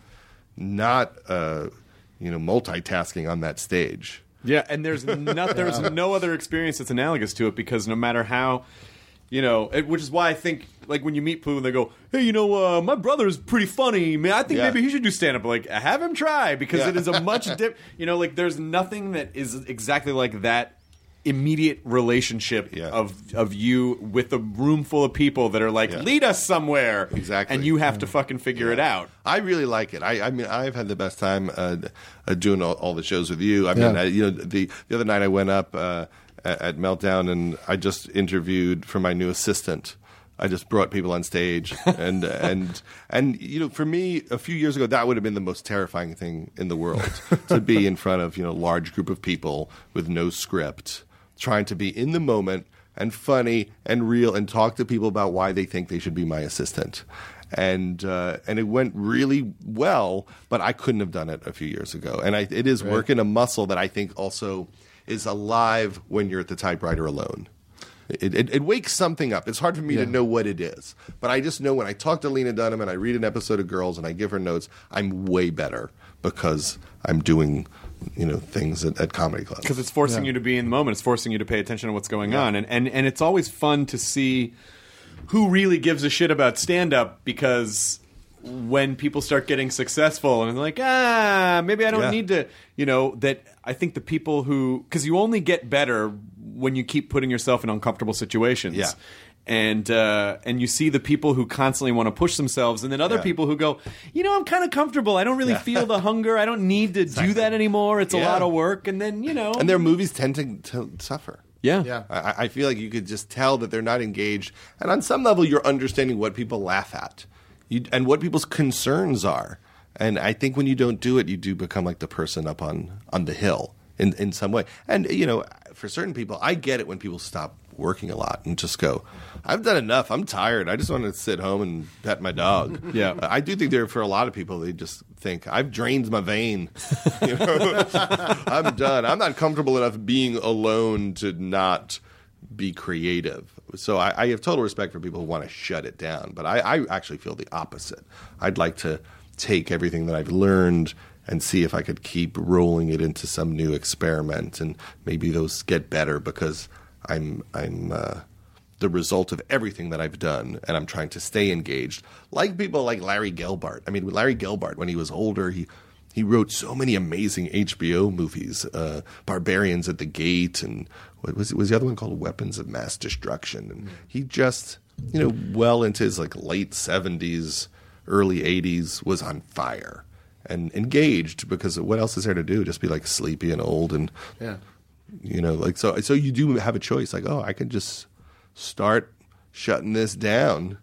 not, uh, you know, multitasking on that stage. Yeah, and there's no, there's no other experience that's analogous to it, because no matter how, you know, it, which is why I think, like, when you meet people and they go, hey, you know, uh, my brother's pretty funny, man, I think Yeah. maybe he should do stand-up. Like, have him try, because Yeah. it is a much different, you know, like, there's nothing that is exactly like that immediate relationship Yeah. of of you with a room full of people that are like, Yeah. lead us somewhere. Exactly. And you have to fucking figure it out. I really like it. I, I mean, I've had the best time uh, uh, doing all, all the shows with you. I mean, Yeah. I, you know, the the other night I went up uh, at, at Meltdown and I just interviewed for my new assistant. I just brought people on stage, and and and you know, for me, a few years ago, that would have been the most terrifying thing in the world to be in front of, you know, a large group of people with no script, trying to be in the moment and funny and real, and talk to people about why they think they should be my assistant. And uh, and it went really well, but I couldn't have done it a few years ago. And I, it is working a muscle that I think also is alive when you're at the typewriter alone. It, it, it wakes something up. It's hard for me Yeah. to know what it is, but I just know when I talk to Lena Dunham and I read an episode of Girls and I give her notes, I'm way better because I'm doing, you know, things at, at comedy clubs. Because it's forcing Yeah. you to be in the moment. It's forcing you to pay attention to what's going on. And, and and it's always fun to see who really gives a shit about stand-up, because when people start getting successful and they're like, ah, maybe I don't Yeah. need to, you know, that I think the people who, because you only get better when you keep putting yourself in uncomfortable situations. Yeah. And uh, and you see the people who constantly want to push themselves, and then other Yeah. people who go, you know, I'm kind of comfortable. I don't really feel the hunger. I don't need to do that anymore. It's a Yeah. lot of work. And then, you know. And their movies tend to, to suffer. Yeah. Yeah. I, I feel like you could just tell that they're not engaged. And on some level, you're understanding what people laugh at you, and what people's concerns are. And I think when you don't do it, you do become like the person up on, on the hill in, in some way. And, you know, for certain people, I get it when people stop working a lot and just go, I've done enough. I'm tired. I just want to sit home and pet my dog. Yeah. I do think there, for a lot of people, they just think, I've drained my vein. You know? I'm done. I'm not comfortable enough being alone to not be creative. So I, I have total respect for people who want to shut it down. But I, I actually feel the opposite. I'd like to take everything that I've learned and see if I could keep rolling it into some new experiment, and maybe those get better because I'm I'm uh, the result of everything that I've done, and I'm trying to stay engaged. Like people like Larry Gelbart. I mean, Larry Gelbart, when he was older, he he wrote so many amazing H B O movies, uh, Barbarians at the Gate, and what was was the other one called Weapons of Mass Destruction. And he just, you know, well into his like late seventies, early eighties, was on fire and engaged, because what else is there to do? Just be like sleepy and old, and Yeah. you know, like so. So you do have a choice. Like, oh, I could just start shutting this down,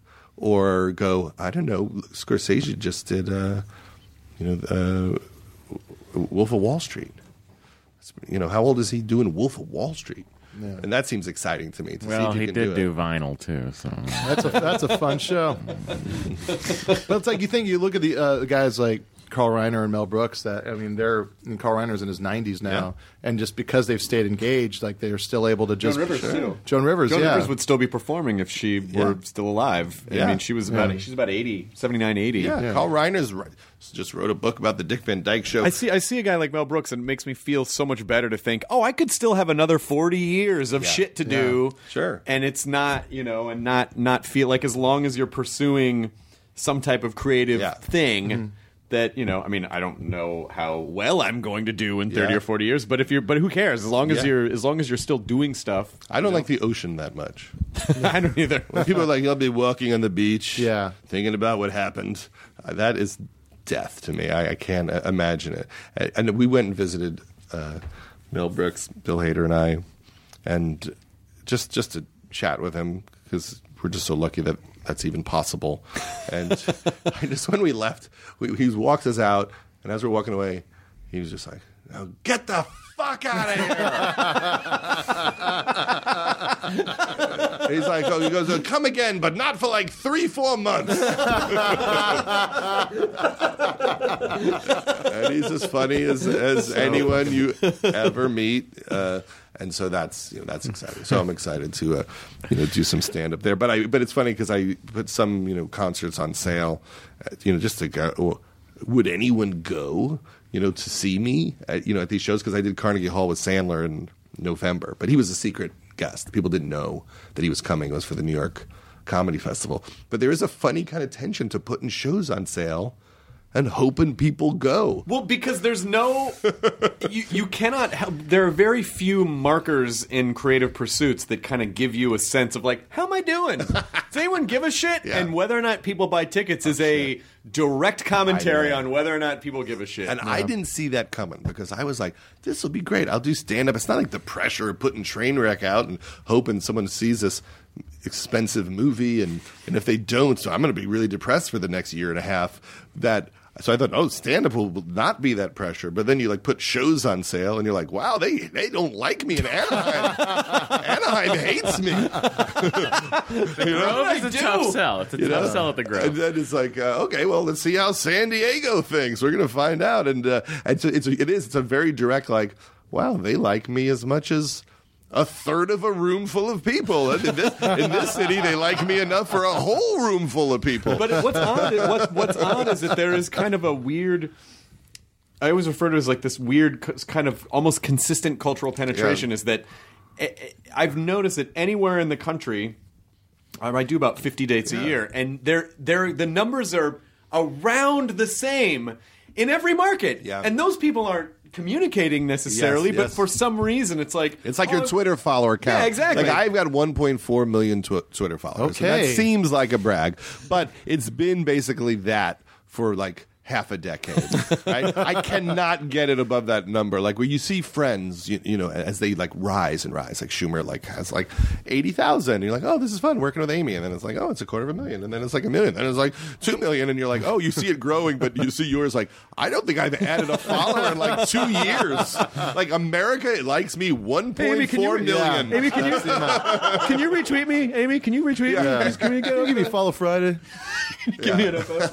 or go. I don't know. Scorsese just did, uh, you know, uh, Wolf of Wall Street. You know, how old is he doing Wolf of Wall Street? Yeah. And that seems exciting to me. To see Well, if you he can did do, do it. vinyl too. So That's a that's a fun show. But it's like, you think, you look at the uh, guys like Carl Reiner and Mel Brooks. That I mean, they're and Carl Reiner's in his nineties now, Yeah. and just because they've stayed engaged, like they're still able to just Joan Rivers too. Joan Rivers, Joan yeah. Rivers would still be performing if she were Yeah. still alive. I Yeah. mean, she was about Yeah. she's about eighty, seventy-nine, eighty. Yeah, Carl Reiner's ri- just wrote a book about the Dick Van Dyke Show. I see. I see a guy like Mel Brooks, and it makes me feel so much better to think, oh, I could still have another forty years of Yeah. shit to do. Sure. And it's not, you know, and not not feel like as long as you're pursuing some type of creative Yeah. thing. Mm-hmm. That you know, I mean, I don't know how well I'm going to do in thirty Yeah. or forty years, but if you're, but who cares? As long as Yeah. you're, as long as you're still doing stuff. I don't like the ocean that much. I don't either. When people are like, "You'll be walking on the beach, Yeah. thinking about what happened," uh, that is death to me. I, I can't uh, imagine it. And, and we went and visited uh, Mel Brooks, Bill Hader, and I, and just just to chat with him because we're just so lucky that that's even possible. And I just when we left, we, he walked us out, and as we're walking away, he was just like, "Now get the fuck out of here!" He's like, "Oh," he goes, "Oh, come again, but not for like three, four months." And he's as funny as, as anyone you ever meet. Uh, And so that's you know, that's exciting. So I'm excited to uh, you know do some stand up there. But I but it's funny because I put some you know concerts on sale, uh, you know just to go. Would anyone go you know to see me at, you know at these shows? Because I did Carnegie Hall with Sandler in November, but he was a secret guest. People didn't know that he was coming. It was for the New York Comedy Festival. But there is a funny kind of tension to putting shows on sale and hoping people go. Well, because there's no, you, you cannot, help, there are very few markers in creative pursuits that kind of give you a sense of like, how am I doing? Does anyone give a shit? Yeah. And whether or not people buy tickets is a direct commentary on whether or not people give a shit. And I didn't see that coming because I was like, this will be great. I'll do stand-up. It's not like the pressure of putting Trainwreck out and hoping someone sees this expensive movie. And, and if they don't, so I'm going to be really depressed for the next year and a half. That So I thought, oh, stand-up will not be that pressure. But then you like put shows on sale and you're like, wow, they, they don't like me in Anaheim. Anaheim hates me. You know? Grove is a tough sell. It's a You tough know? sell at the Grove. And then it's like, uh, okay, well, let's see how San Diego thinks. We're going to find out. And, uh, and so it's, it is. It's a very direct, like, wow, they like me as much as a third of a room full of people. In this, in this city, they like me enough for a whole room full of people. But what's odd, what, what's odd is that there is kind of a weird, I always refer to it as like this weird c- kind of almost consistent cultural penetration Yeah. is that I- I- I've noticed that anywhere in the country, um, I do about fifty dates a year, and they're, they're, the numbers are around the same in every market. Yeah. And those people aren't communicating necessarily, Yes, but yes. for some reason it's like... It's like oh, your Twitter follower count. Yeah, exactly. Like I've got one point four million tw- Twitter followers. And Okay. that seems like a brag, but it's been basically that for like half a decade. Right? I cannot get it above that number. Like where you see Friends, you, you know, as they like rise and rise. Like Schumer like has like eighty thousand. You're like, oh, this is fun working with Amy, and then it's like, oh, it's a quarter of a million, and then it's like a million, then it's like two million, and you're like, oh, you see it growing, but you see yours like, I don't think I've added a follower in like two years. Like America likes me one Amy, point can you, four million. yeah. Amy, can you can you retweet me? Amy, can you retweet me? Yeah. Just, can we get Give me follow Friday. Give me an F F.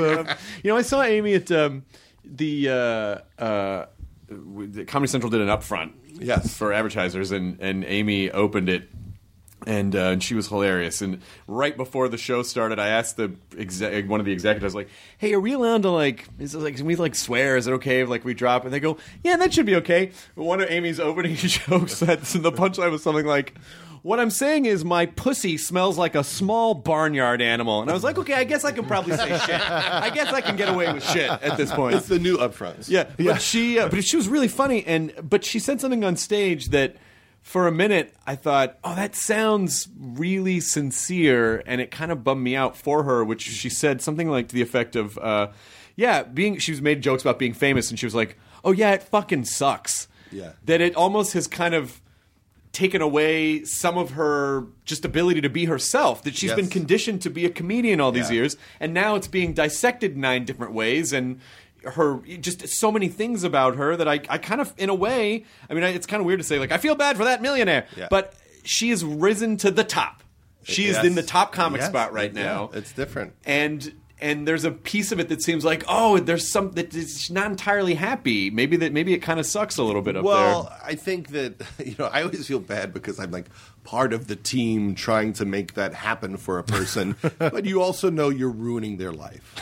You know, I saw Amy at um, the uh, uh, the Comedy Central did an upfront, Yes. for advertisers, and and Amy opened it. And, uh, and she was hilarious. And right before the show started, I asked the exec- one of the executives, like, "Hey, are we allowed to like? Is it like can we like swear? Is it okay if like we drop?" And they go, "Yeah, that should be okay." But one of Amy's opening jokes, that's the punchline was something like, "What I'm saying is my pussy smells like a small barnyard animal." And I was like, "Okay, I guess I can probably say shit. I guess I can get away with shit at this point." It's the new upfronts. Yeah, but she, uh, but she was really funny, and but she said something on stage that, for a minute, I thought, "Oh, that sounds really sincere," and it kind of bummed me out for her. Which she said something like to the effect of, uh, "Yeah, being." She was made jokes about being famous, and she was like, "Oh yeah, it fucking sucks." Yeah. That it almost has kind of taken away some of her just ability to be herself, that she's Yes. been conditioned to be a comedian all these Yeah. years, and now it's being dissected nine different ways, and her just so many things about her that I, I kind of, in a way, I mean, I, it's kind of weird to say, like, I feel bad for that millionaire, Yeah. but she has risen to the top. She is Yes. in the top comic Yes. spot right Yeah, now. it's different. And and there's a piece of it that seems like, oh, there's some that it's not entirely happy. Maybe that maybe it kind of sucks a little bit up well, there. I think that, you know, I always feel bad because I'm like part of the team trying to make that happen for a person, but you also know you're ruining their life.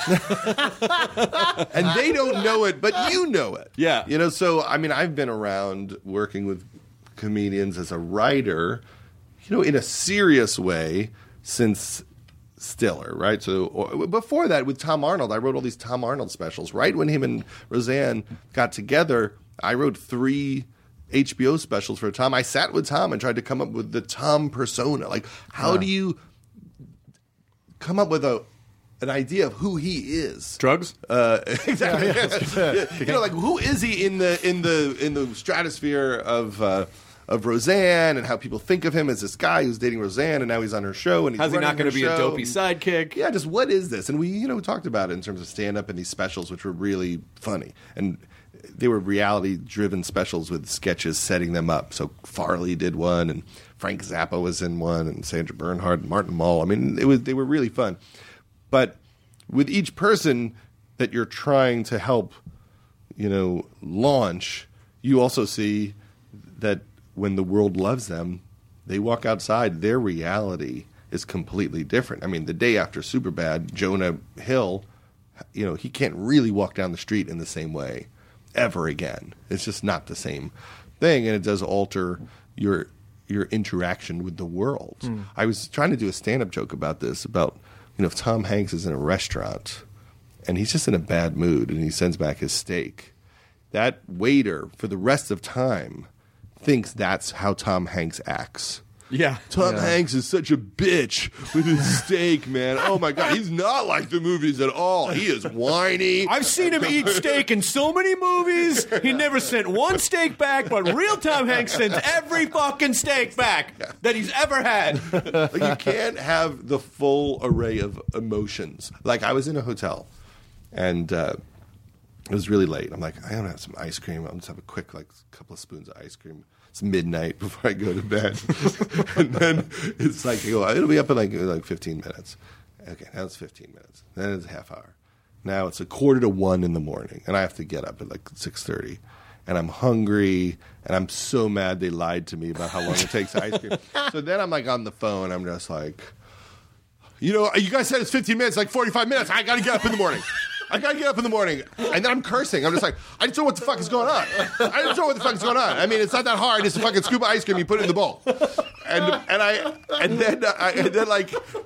And they don't know it, but you know it. Yeah. You know, so, I mean, I've been around working with comedians as a writer, you know, in a serious way since Stiller, right? So or, before that, with Tom Arnold, I wrote all these Tom Arnold specials. Right when him and Roseanne got together, I wrote three H B O specials for Tom. I sat with Tom and tried to come up with the Tom persona. Like, how Yeah. do you come up with a an idea of who he is? Drugs? Uh, exactly. Yeah, you know, like who is he in the in the in the stratosphere of uh, of Roseanne, and how people think of him as this guy who's dating Roseanne, and now he's on her show, and he's How's he not going to be a dopey sidekick? Yeah, just what is this? And we, you know, talked about it in terms of stand up and these specials, which were really funny, and they were reality driven specials with sketches setting them up. So Farley did one, and Frank Zappa was in one, and Sandra Bernhard, and Martin Mull. I mean, it was they were really fun. But with each person that you're trying to help, you know, launch, you also see that when the world loves them, they walk outside, their reality is completely different. I mean, the day after Superbad, Jonah Hill, you know, he can't really walk down the street in the same way ever again. It's just not the same thing, and it does alter your your interaction with the world. Mm. I was trying to do a stand-up joke about this, about, you know, if Tom Hanks is in a restaurant and he's just in a bad mood and he sends back his steak, that waiter for the rest of time thinks that's how Tom Hanks acts. Yeah. Tom yeah. Hanks is such a bitch with his steak, man. Oh, my God. He's not like the movies at all. He is whiny. I've seen him eat steak in so many movies. He never sent one steak back, but real Tom Hanks sends every fucking steak back that he's ever had. Like, you can't have the full array of emotions. Like, I was in a hotel, and uh, it was really late. I'm like, I'm going to have some ice cream. I'll just have a quick, like, couple of spoons of ice cream. It's midnight before I go to bed. And then it's like, oh, it'll be up in like, like fifteen minutes. Okay, now it's fifteen minutes. Then it's a half hour. Now it's a quarter to one in the morning, and I have to get up at like six thirty. And I'm hungry, and I'm so mad they lied to me about how long it takes ice cream. So then I'm like on the phone. I'm just like, you know, you guys said it's fifteen minutes, like forty-five minutes. I got to get up in the morning. I gotta get up in the morning, and then I'm cursing. I'm just like, I just don't know what the fuck is going on. I just don't know what the fuck is going on. I mean, it's not that hard. It's a fucking scoop of ice cream. You put it in the bowl, and and I and then I, and then like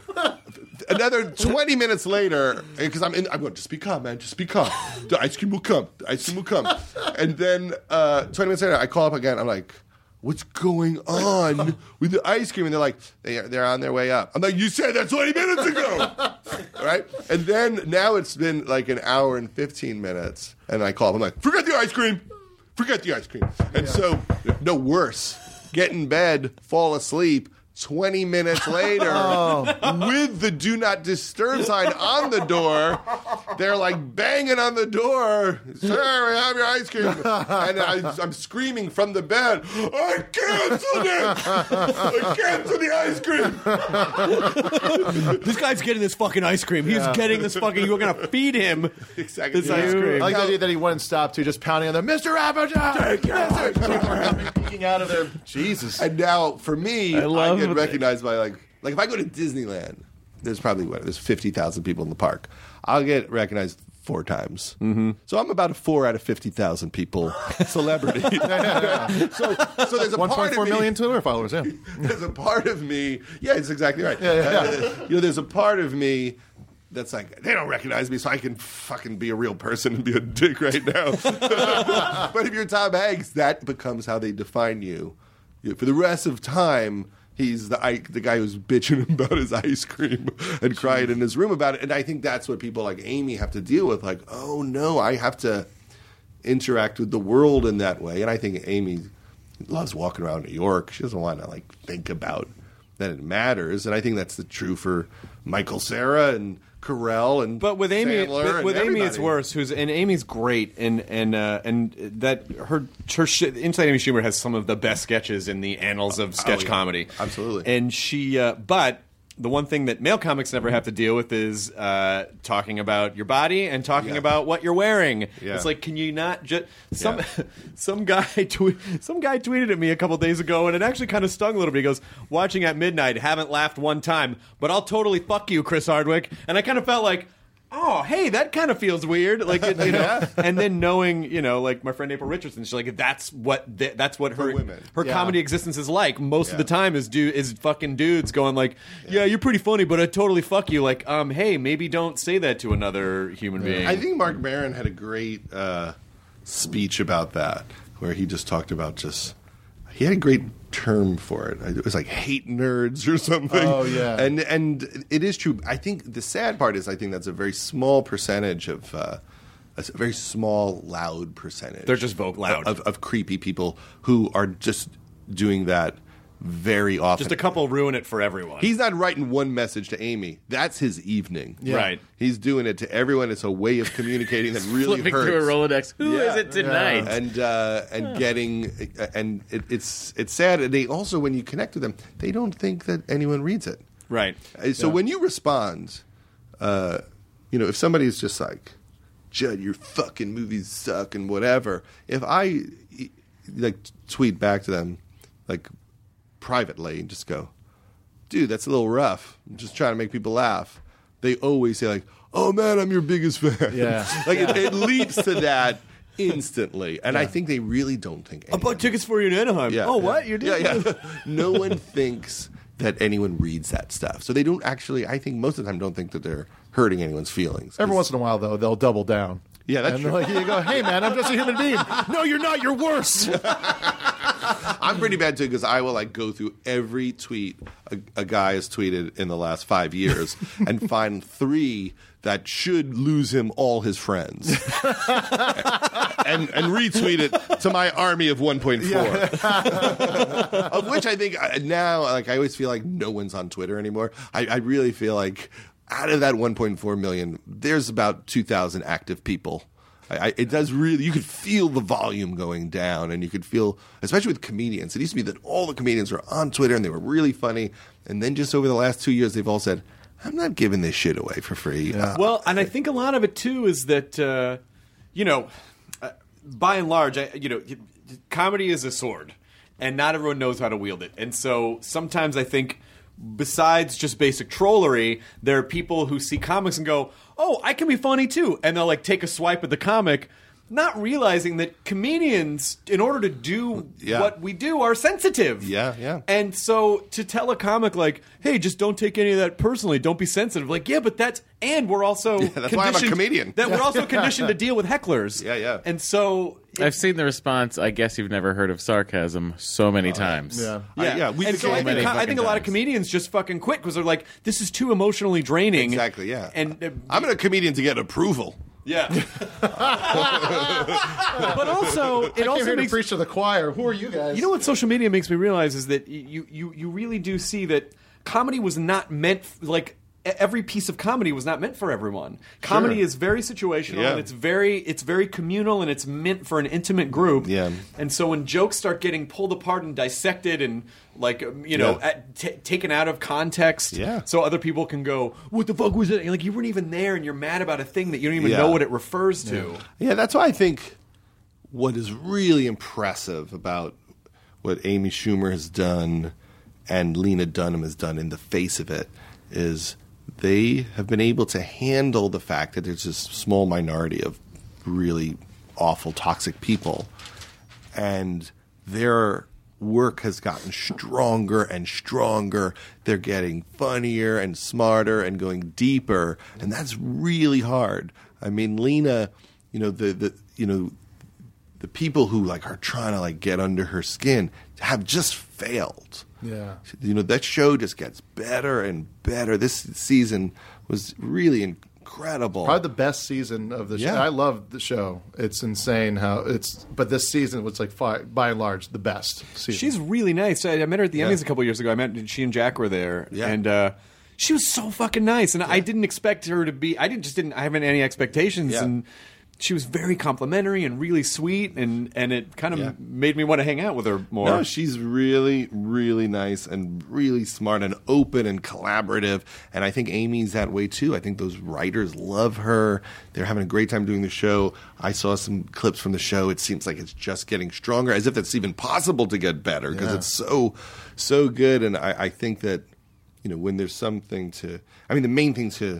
another twenty minutes later, because I'm in, I'm going, just be calm, man. Just be calm. The ice cream will come. The ice cream will come. And then uh, twenty minutes later, I call up again. I'm like, what's going on with the ice cream? And they're like, they are, they're on their way up. I'm like, you said that twenty minutes ago. Right? And then now it's been like an hour and fifteen minutes. And I call up. I'm like, forget the ice cream. Forget the ice cream. And yeah. so, no worse. Get in bed, fall asleep. twenty minutes later, oh. with the do not disturb sign on the door, they're like banging on the door. Sir, we have your ice cream. And I, I'm screaming from the bed, I canceled it! I canceled the ice cream! This guy's getting this fucking ice cream. He's yeah. getting this fucking, you're going to feed him exactly. this ice cream. I like the idea that he wouldn't stop to just pounding on them, Mister Applejack! Peeking out of there. Jesus. And now, for me, I love I get recognized by like like if I go to Disneyland, there's probably what there's fifty thousand people in the park. I'll get recognized four times. Mm-hmm. So I'm about a four out of fifty thousand people celebrity. so so there's a one point four of million me, Twitter followers. Yeah, there's a part of me. Yeah, it's exactly right. Yeah, yeah, yeah. Uh, you know, there's a part of me that's like, they don't recognize me, so I can fucking be a real person and be a dick right now. But if you're Tom Hanks, that becomes how they define you. For the rest of time, he's the the guy who's bitching about his ice cream and crying in his room about it. And I think that's what people like Amy have to deal with. Like, oh, no, I have to interact with the world in that way. And I think Amy loves walking around New York. She doesn't want to, like, think about that it matters. And I think that's the true for Michael Cera and Carell and but with Amy, Sandler but with and Amy, it's worse. Who's and Amy's great, and and uh, and that her her sh- Inside Amy Schumer has some of the best sketches in the annals of sketch oh, yeah. comedy. Absolutely. And she, uh, but the one thing that male comics never have to deal with is uh, talking about your body and talking Yeah. about what you're wearing. Yeah. It's like, can you not just some Yeah. some guy tweet, some guy tweeted at me a couple days ago, and it actually kind of stung a little bit. He goes, "Watching at midnight, haven't laughed one time, but I'll totally fuck you, Chris Hardwick." And I kind of felt like, oh, hey, that kind of feels weird, like it, you know. And then knowing, you know, like my friend April Richardson, she's like, that's what th- that's what her women. her Yeah. comedy existence is like. Most of Yeah. the time is du- is fucking dudes going like, yeah, you're pretty funny, but I totally fuck you. Like, um, hey, maybe don't say that to another human being. I think Mark Maron had a great uh, speech about that, where he just talked about just he had a great term for it. It was like hate nerds or something. Oh, yeah. and and it is true. I think the sad part is I think that's a very small percentage of. Uh, a s- very small, loud percentage. They're just vogue loud. of, of creepy people who are just doing that very often. Just a couple ruin it for everyone. He's not writing one message to Amy. That's his evening. Yeah. Right. He's doing it to everyone. It's a way of communicating that really Flipping hurts. through a Rolodex. Who is Yeah. it tonight? And uh, and getting and it, it's it's sad. And they also, when you connect with them, they don't think that anyone reads it. right. Uh, So when you respond, uh, you know, if somebody's just like, "Judd, your fucking movies suck" and whatever, if I like tweet back to them, like privately, and just go, "Dude, that's a little rough. I'm just trying to make people laugh," they always say like, "Oh man, I'm your biggest fan." Yeah. like It, it leads to that instantly, and I think they really don't think. I bought tickets for you in Anaheim. Yeah. Oh, what? Yeah. You did? Yeah, yeah. No one thinks that anyone reads that stuff. So they don't actually, I think most of the time, don't think that they're hurting anyone's feelings. Every once in a while, though, they'll double down. Yeah, that's and true. Like, you go, "Hey, man, I'm just a human being." "No, you're not. You're worse." I'm pretty bad too because I will like go through every tweet a, a guy has tweeted in the last five years and find three that should lose him all his friends, and and retweet it to my army of one point four, of which I think uh, now like I always feel like no one's on Twitter anymore. I, I really feel like out of that one point four million, there's about two thousand active people. I, I, it does really. You could feel the volume going down, and you could feel, especially with comedians. It used to be that all the comedians were on Twitter and they were really funny, and then just over the last two years, they've all said, "I'm not giving this shit away for free." Uh, Well, and I think a lot of it too is that uh, you know, uh, by and large, I, you know, comedy is a sword, and not everyone knows how to wield it. And so sometimes I think, besides just basic trollery, there are people who see comics and go, "Oh, I can be funny too," and they'll like take a swipe at the comic, not realizing that comedians, in order to do Yeah. what we do, are sensitive. Yeah, yeah. And so to tell a comic like, "Hey, just don't take any of that personally. Don't be sensitive." Like, yeah, but that's and we're also Yeah, that's why I'm a conditioned- comedian. That we're also conditioned to deal with hecklers. Yeah, yeah. And so I've seen the response, "I guess you've never heard of sarcasm," so many times. Yeah. yeah, I- yeah, we and so I became- think, Many I think a fucking lot of times. comedians just fucking quit because they're like, "This is too emotionally draining." exactly. Yeah. And uh, I'm a comedian to get approval. yeah, but also it I came also here to makes preach to the choir. Who are you guys? You know what social media makes me realize is that you you you really do see that comedy was not meant f- like e- every piece of comedy was not meant for everyone. Comedy Sure. is very situational Yeah. and it's very it's very communal and it's meant for an intimate group. Yeah. And so when jokes start getting pulled apart and dissected and like um, you know Yeah. at, t- taken out of context, Yeah. so other people can go, "What the fuck was it?" Like you weren't even there and you're mad about a thing that you don't even Yeah. know what it refers to. Yeah, that's why I think what is really impressive about what Amy Schumer has done and Lena Dunham has done in the face of it is they have been able to handle the fact that there's this small minority of really awful, toxic people, and their work has gotten stronger and stronger. They're getting funnier and smarter and going deeper, and that's really hard. I mean, Lena, you know, the the you know, the people who like are trying to like get under her skin have just failed. Yeah. You know, that show just gets better and better. This season was really incredible. Probably the best season of the show. Yeah. I love the show. It's insane how it's. But this season was like fi- by and large the best season. She's really nice. I, I met her at the Yeah. Emmys a couple years ago. I met she and Jack were there, Yeah. and uh, she was so fucking nice. And I didn't expect her to be. I didn't just didn't. I haven't any expectations. Yeah. And she was very complimentary and really sweet, and, and it kind of Yeah. made me want to hang out with her more. No, she's really, really nice and really smart and open and collaborative. And I think Amy's that way too. I think those writers love her. They're having a great time doing the show. I saw some clips from the show. It seems like it's just getting stronger, as if that's even possible to get better, because Yeah. it's so, so good. And I, I think that, you know, when there's something to, I mean, the main thing to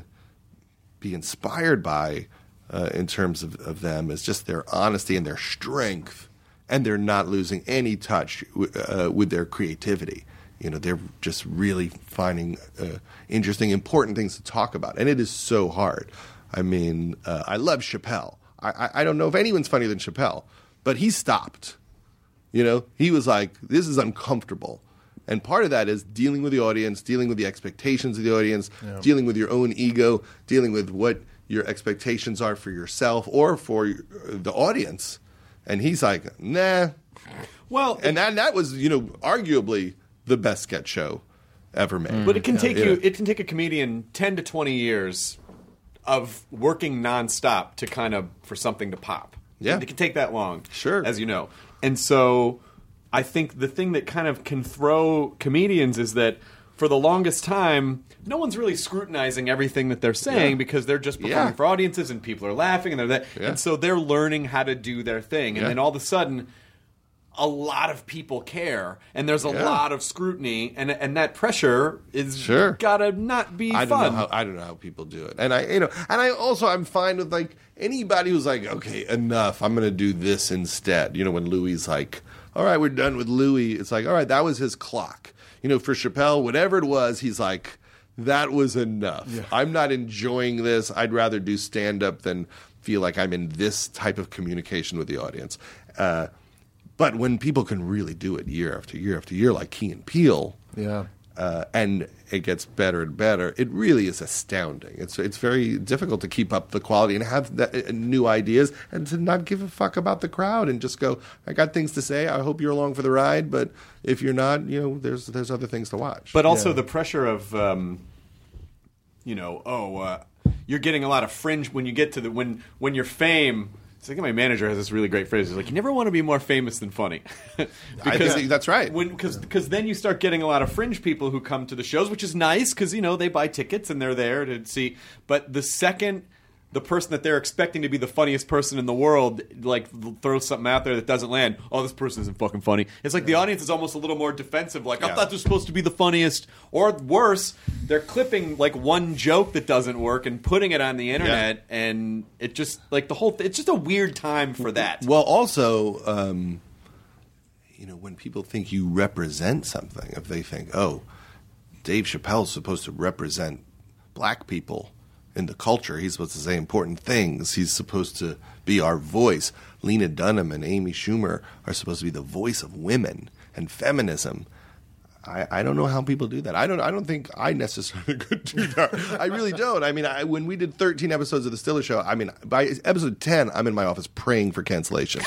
be inspired by uh, in terms of, of them is just their honesty and their strength, and they're not losing any touch w- uh, with their creativity. You know, they're just really finding uh, interesting, important things to talk about, and it is so hard. I mean, uh, I love Chappelle. I, I, I don't know if anyone's funnier than Chappelle, but he stopped. You know, he was like, this is uncomfortable. And part of that is dealing with the audience, dealing with the expectations of the audience, Yeah. dealing with your own ego, dealing with what your expectations are for yourself or for your, the audience. And he's like, nah. Well, And that, that was, you know, arguably the best sketch show ever made. But it can take Yeah. you. It can take a comedian ten to twenty years of working nonstop to kind of for something to pop. Yeah. It can take that long. Sure. As you know, and so I think the thing that kind of can throw comedians is that for the longest time, no one's really scrutinizing everything that they're saying Yeah. because they're just performing Yeah. for audiences and people are laughing and they're that, Yeah. and so they're learning how to do their thing, and Yeah. then all of a sudden. A lot of people care, and there's a Yeah. lot of scrutiny, and and that pressure is Sure. gotta not be I don't fun. know how I don't know how people do it, and I you know, and I also I'm fine with like anybody who's like, okay, enough, I'm going to do this instead. You know, when Louis like, all right, we're done with Louis. It's like, all right, that was his clock. You know, for Chappelle, whatever it was, he's like, that was enough. I'm not enjoying this. I'd rather do stand up than feel like I'm in this type of communication with the audience. Uh, but when people can really do it year after year after year, like Key and Peele, Yeah. uh, and it gets better and better, it really is astounding. It's it's very difficult to keep up the quality and have that, uh, new ideas and to not give a fuck about the crowd and just go, I got things to say. I hope you're along for the ride, but if you're not, you know, there's there's other things to watch. But also the pressure of, um, you know, oh, uh, you're getting a lot of fringe when you get to the when when your fame. I think my manager has this really great phrase. He's like, you never want to be more famous than funny. I think that's right. Because because then you start getting a lot of fringe people who come to the shows, which is nice because, you know, they buy tickets and they're there to see. But the second the person that they're expecting to be the funniest person in the world, like, throws something out there that doesn't land, oh, this person isn't fucking funny. It's like the audience is almost a little more defensive, like, I Yeah. thought they're supposed to be the funniest. Or worse, they're clipping, like, one joke that doesn't work and putting it on the internet, and it just, like, the whole th- it's just a weird time for that. Well, also, um, you know, when people think you represent something, if they think, oh, Dave Chappelle's supposed to represent black people in the culture, he's supposed to say important things, he's supposed to be our voice. Lena Dunham and Amy Schumer are supposed to be the voice of women and feminism. I, I don't know how people do that. I don't. I don't think I necessarily could do that. I really don't. I mean, I, when we did thirteen episodes of the Stiller Show, I mean, by episode ten, I'm in my office praying for cancellation.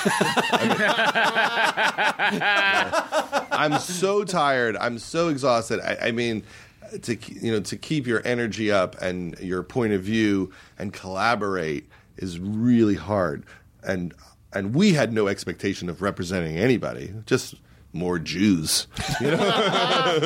I mean, I'm so tired. I'm so exhausted. I, I mean, to you know, to keep your energy up and your point of view and collaborate is really hard. And and we had no expectation of representing anybody. Just more Jews, you know.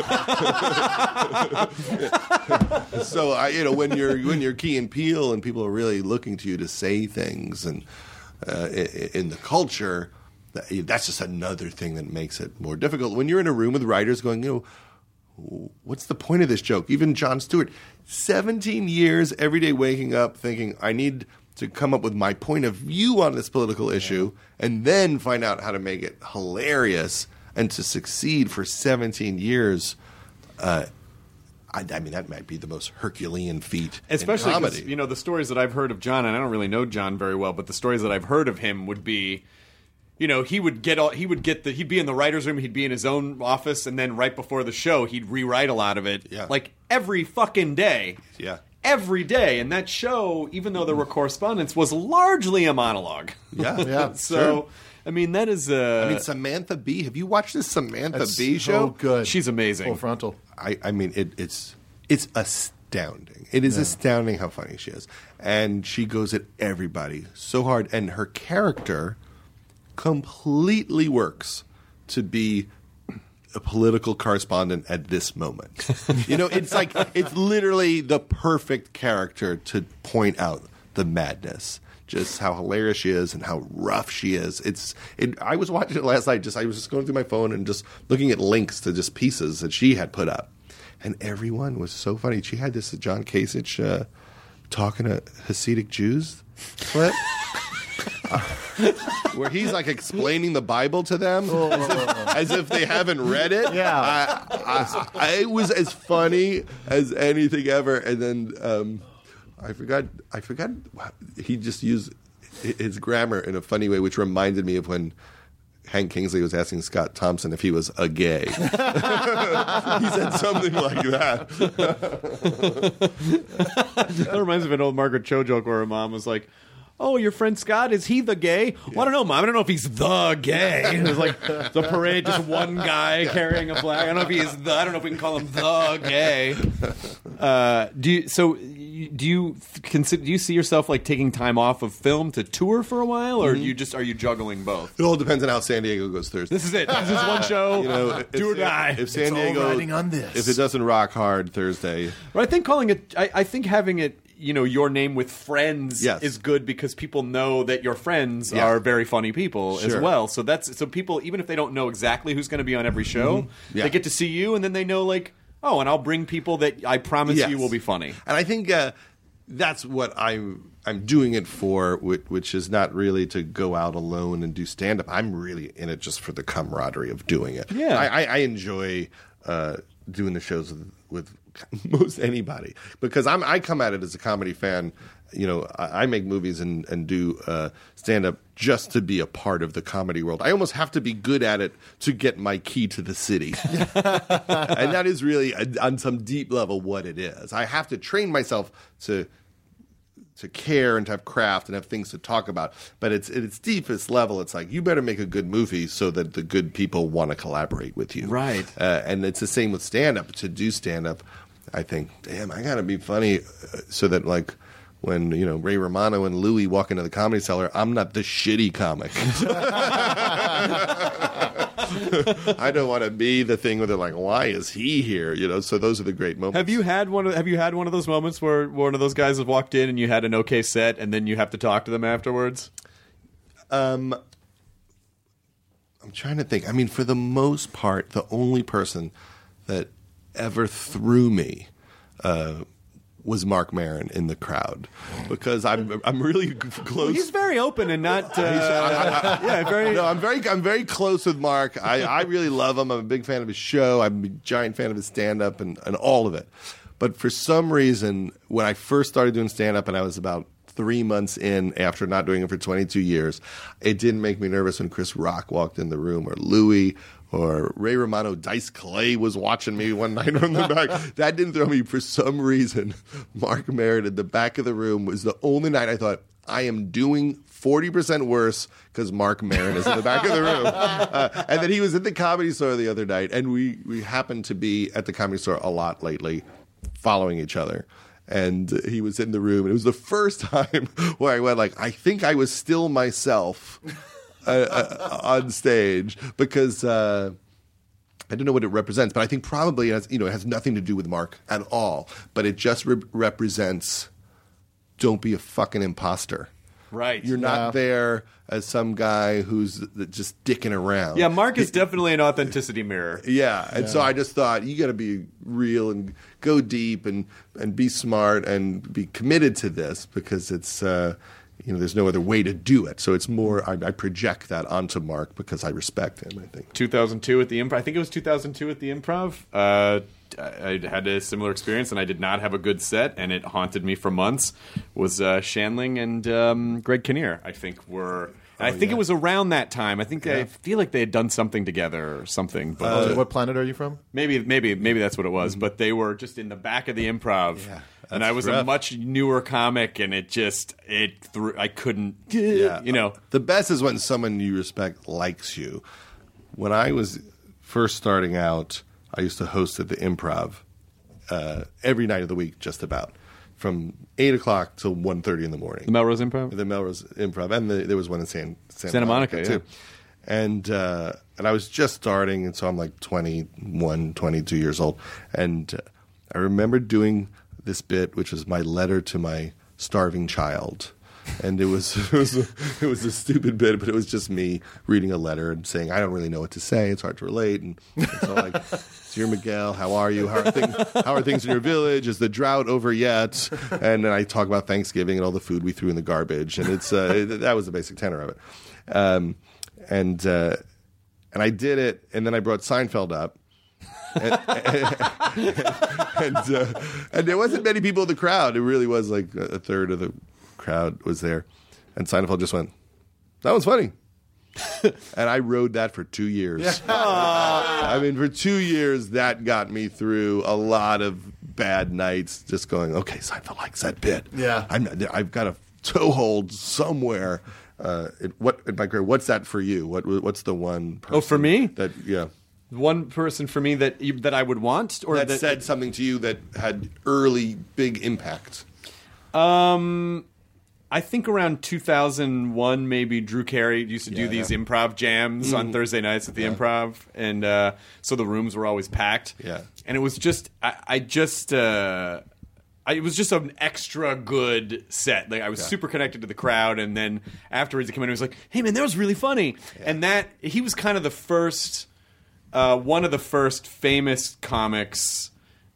So I, you know, when you're when you're Key and Peele and people are really looking to you to say things and uh, in, in the culture, that's just another thing that makes it more difficult. When you're in a room with writers going, you know, what's the point of this joke? Even Jon Stewart, seventeen years every day waking up thinking, I need to come up with my point of view on this political issue and then find out how to make it hilarious. And to succeed for seventeen years, uh, I, I mean, that might be the most Herculean feat Especially in because, comedy. you know, the stories that I've heard of John, and I don't really know John very well, but the stories that I've heard of him would be, you know, he would get all, he would get the he'd be in the writer's room, he'd be in his own office, and then right before the show, he'd rewrite a lot of it, Yeah. like every fucking day. Yeah. Every day. And that show, even though there were correspondence, was largely a monologue. Yeah, yeah, So, sure. I mean, that is uh, I mean, Samantha Bee. Have you watched this Samantha That's Bee so show? good. she's amazing. Full frontal. I, I mean, it, it's it's astounding. It is Yeah. astounding how funny she is. And she goes at everybody so hard. And her character completely works to be a political correspondent at this moment. You know, it's like, it's literally the perfect character to point out the madness. Just how hilarious she is and how rough she is. It's. It, I was watching it last night. Just I was just going through my phone and just looking at links to just pieces that she had put up, and everyone was so funny. She had this John Kasich uh, talking to Hasidic Jews clip. Uh, where he's like explaining the Bible to them as if, as if they haven't read it. Yeah, I, I, I, it was as funny as anything ever. And then um, I forgot. I forgot. He just used his grammar in a funny way, which reminded me of when Hank Kingsley was asking Scott Thompson if he was a gay. He said something like that. That reminds me of an old Margaret Cho joke where her mom was like, "Oh, your friend Scott, is he the gay?" Well, I don't know, Mom. I don't know if he's the gay. And it was like the parade, just one guy carrying a flag. I don't know if he's the. I don't know if we can call him the gay. Uh, do you, so? Do you consider? Do you see yourself like taking time off of film to tour for a while, or Mm-hmm. do you just are you juggling both? It all depends on how San Diego goes Thursday. This is it. This is one show. You know, do or if, die. If San It's all Diego, riding on this. if it doesn't rock hard Thursday, But I think calling it. I, I think having it. You know, your name with friends Yes. is good because people know that your friends Yeah. are very funny people as Sure. well. So that's so people, even if they don't know exactly who's going to be on every show, Yeah. they get to see you, and then they know like, oh, and I'll bring people that I promise Yes. you will be funny. And I think uh, that's what I'm I'm doing it for, which, which is not really to go out alone and do stand up. I'm really in it just for the camaraderie of doing it. Yeah. I, I, I enjoy uh, doing the shows with, with most anybody because I'm I come at it as a comedy fan. You know, I, I make movies and and do uh, stand up just to be a part of the comedy world. I almost have to be good at it to get my key to the city, and that is really uh, on some deep level what it is. I have to train myself to. to care and to have craft and have things to talk about. But it's at its deepest level, it's like, you better make a good movie so that the good people want to collaborate with you. Right. Uh, and it's the same with stand-up. To do stand-up, I think, damn, I got to be funny uh, so that, like, when, you know, Ray Romano and Louie walk into the Comedy Cellar, I'm not the shitty comic. I don't want to be the thing where they're like, why is he here? You know, so those are the great moments. Have you had one? Of, have you had one of those moments where one of those guys have walked in and you had an okay set, and then you have to talk to them afterwards? Um, I'm trying to think. I mean, for the most part, the only person that ever threw me uh, was Mark Maron in the crowd because I'm I'm really close. Well, he's very open and not. Uh, yeah, very. No, I'm very I'm very close with Mark. I, I really love him. I'm a big fan of his show. I'm a giant fan of his stand-up and, and all of it. But for some reason, when I first started doing stand-up and I was about three months in after not doing it for twenty-two years, it didn't make me nervous when Chris Rock walked in the room or Louie or Ray Romano. Dice Clay was watching me one night from the back. That didn't throw me. For some reason, Mark Maron in the back of the room was the only night I thought, I am doing forty percent worse because Mark Maron is in the back of the room. Uh, and then he was at the Comedy Store the other night, and we, we happened to be at the Comedy Store a lot lately, following each other. And he was in the room, and it was the first time where I went like, I think I was still myself uh, uh, on stage because uh, I don't know what it represents, but I think probably it has, you know, it has nothing to do with Mark at all. But it just re- represents, don't be a fucking imposter. Right. You're not Yeah. there as some guy who's just dicking around. Yeah, Mark is definitely an authenticity mirror. Yeah, and so I just thought you got to be real and go deep and and be smart and be committed to this because it's uh, you know there's no other way to do it. So it's more I, I project that onto Mark because I respect him. I think. two thousand two at the Improv. I think it was two thousand two at the Improv. Uh, I I had a similar experience, and I did not have a good set, and it haunted me for months. Was uh, Shandling and um, Greg Kinnear, I think, were. And I think it was around that time. I think they, I feel like they had done something together or something. But Uh, what planet are you from? maybe, maybe, maybe that's what it was. But they were just in the back of the Improv, Yeah, and that's I was a rough. much newer comic, and it just it threw. I couldn't, Yeah. you know. The best is when someone you respect likes you. When I was first starting out, I used to host at the Improv uh, every night of the week, just about. From eight o'clock till one thirty in the morning. The Melrose Improv? The Melrose Improv. And the, there was one in San, Santa, Santa Monica, Monica, too. yeah. And uh, and I was just starting, and so I'm like twenty-one, twenty-two years old. And uh, I remember doing this bit, which was my letter to my starving child. And it was it was, a, it was a stupid bit, but it was just me reading a letter and saying, I don't really know what to say. It's hard to relate. And, and so like, Dear Miguel, how are you? How are, things, how are things in your village? Is the drought over yet? And then I talk about Thanksgiving and all the food we threw in the garbage. And it's uh, it, that was the basic tenor of it. Um, and uh, and I did it, and then I brought Seinfeld up. and, and, uh, and there wasn't many people in the crowd. It really was like a third of the crowd was there, and Seinfeld just went, that was funny. And I rode that for two years. Yeah. I mean, for two years, that got me through a lot of bad nights, just going, okay, Seinfeld likes that bit. Yeah. I'm, I've got a toehold somewhere. Uh, it, what in my career, what's that for you? What What's the one person Oh, for me? That, yeah. One person for me that you, that I would want? Or that, that said something to you that had early, big impact? Um... I think around two thousand one, maybe Drew Carey used to do Yeah, these yeah. improv jams Mm. on Thursday nights at the Yeah. Improv, and uh, so the rooms were always packed. Yeah. And it was just, I, I just, uh, I, it was just an extra good set. Like I was Yeah. super connected to the crowd, and then afterwards he came in and was like, "Hey man, that was really funny." And that he was kind of the first, uh, one of the first famous comics.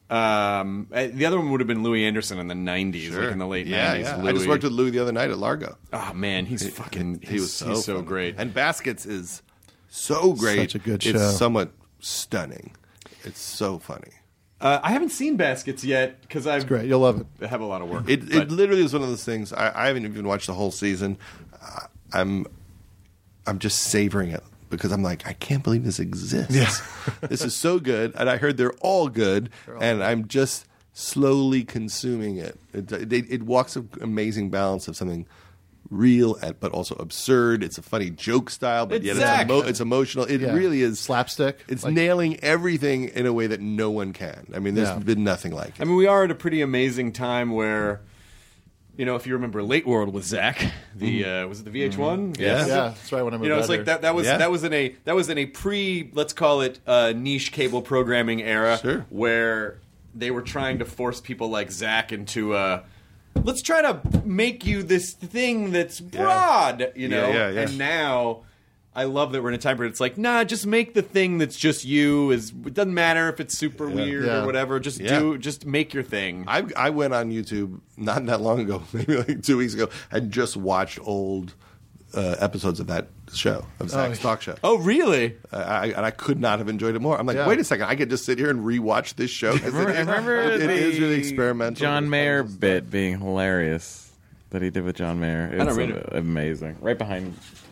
Um, uh, the other one would have been Louis Anderson in the nineties, like in the late yeah, nineties. yeah. Louis. I just worked with Louis the other night at Largo. Oh man, he's fucking. He was he's- so he's so funny. great. And Baskets is so great. Such a good It's show. somewhat stunning. It's so funny. Uh, I haven't seen Baskets yet because I've Great. You'll love it. I have a lot of work. It, but- it literally is one of those things. I, I haven't even watched the whole season. Uh, I'm I'm just savoring it because I'm like, I can't believe this exists. Yeah. This is so good, and I heard they're all good, and I'm just slowly consuming it. It, it, it walks an amazing balance of something real and, but also absurd. It's a funny joke style, but It's yet Zach. it's, emo- it's emotional. It Yeah. really is Slapstick. It's Like- nailing everything in a way that no one can. I mean, there's Yeah. been nothing like it. I mean, we are at a pretty amazing time where, you know, if you remember Late World with Zach, the uh, was it the V H one? Mm-hmm. Yeah. Yeah, that's right. When I moved You know, it's out like here. that. That was Yeah. that was in a that was in a pre, let's call it uh, niche cable programming era, Sure. where they were trying to force people like Zach into uh let's try to make you this thing that's broad, you know. Yeah, yeah, yeah. And now, I love that we're in a time where it's like, nah, just make the thing that's just you. Is it doesn't matter if it's super weird Yeah. or whatever. Just Yeah. do, just make your thing. I, I went on YouTube not that long ago, maybe like two weeks ago, and just watched old uh, episodes of that show, of Zach's Oh, talk show. Oh, really? Uh, I, and I could not have enjoyed it more. I'm like, Yeah. wait a second, I could just sit here and rewatch this show. I remember, I remember it, it the is really experimental. John Mayer bit being hilarious that he did with John Mayer. It's don't read a- it. amazing. Right behind.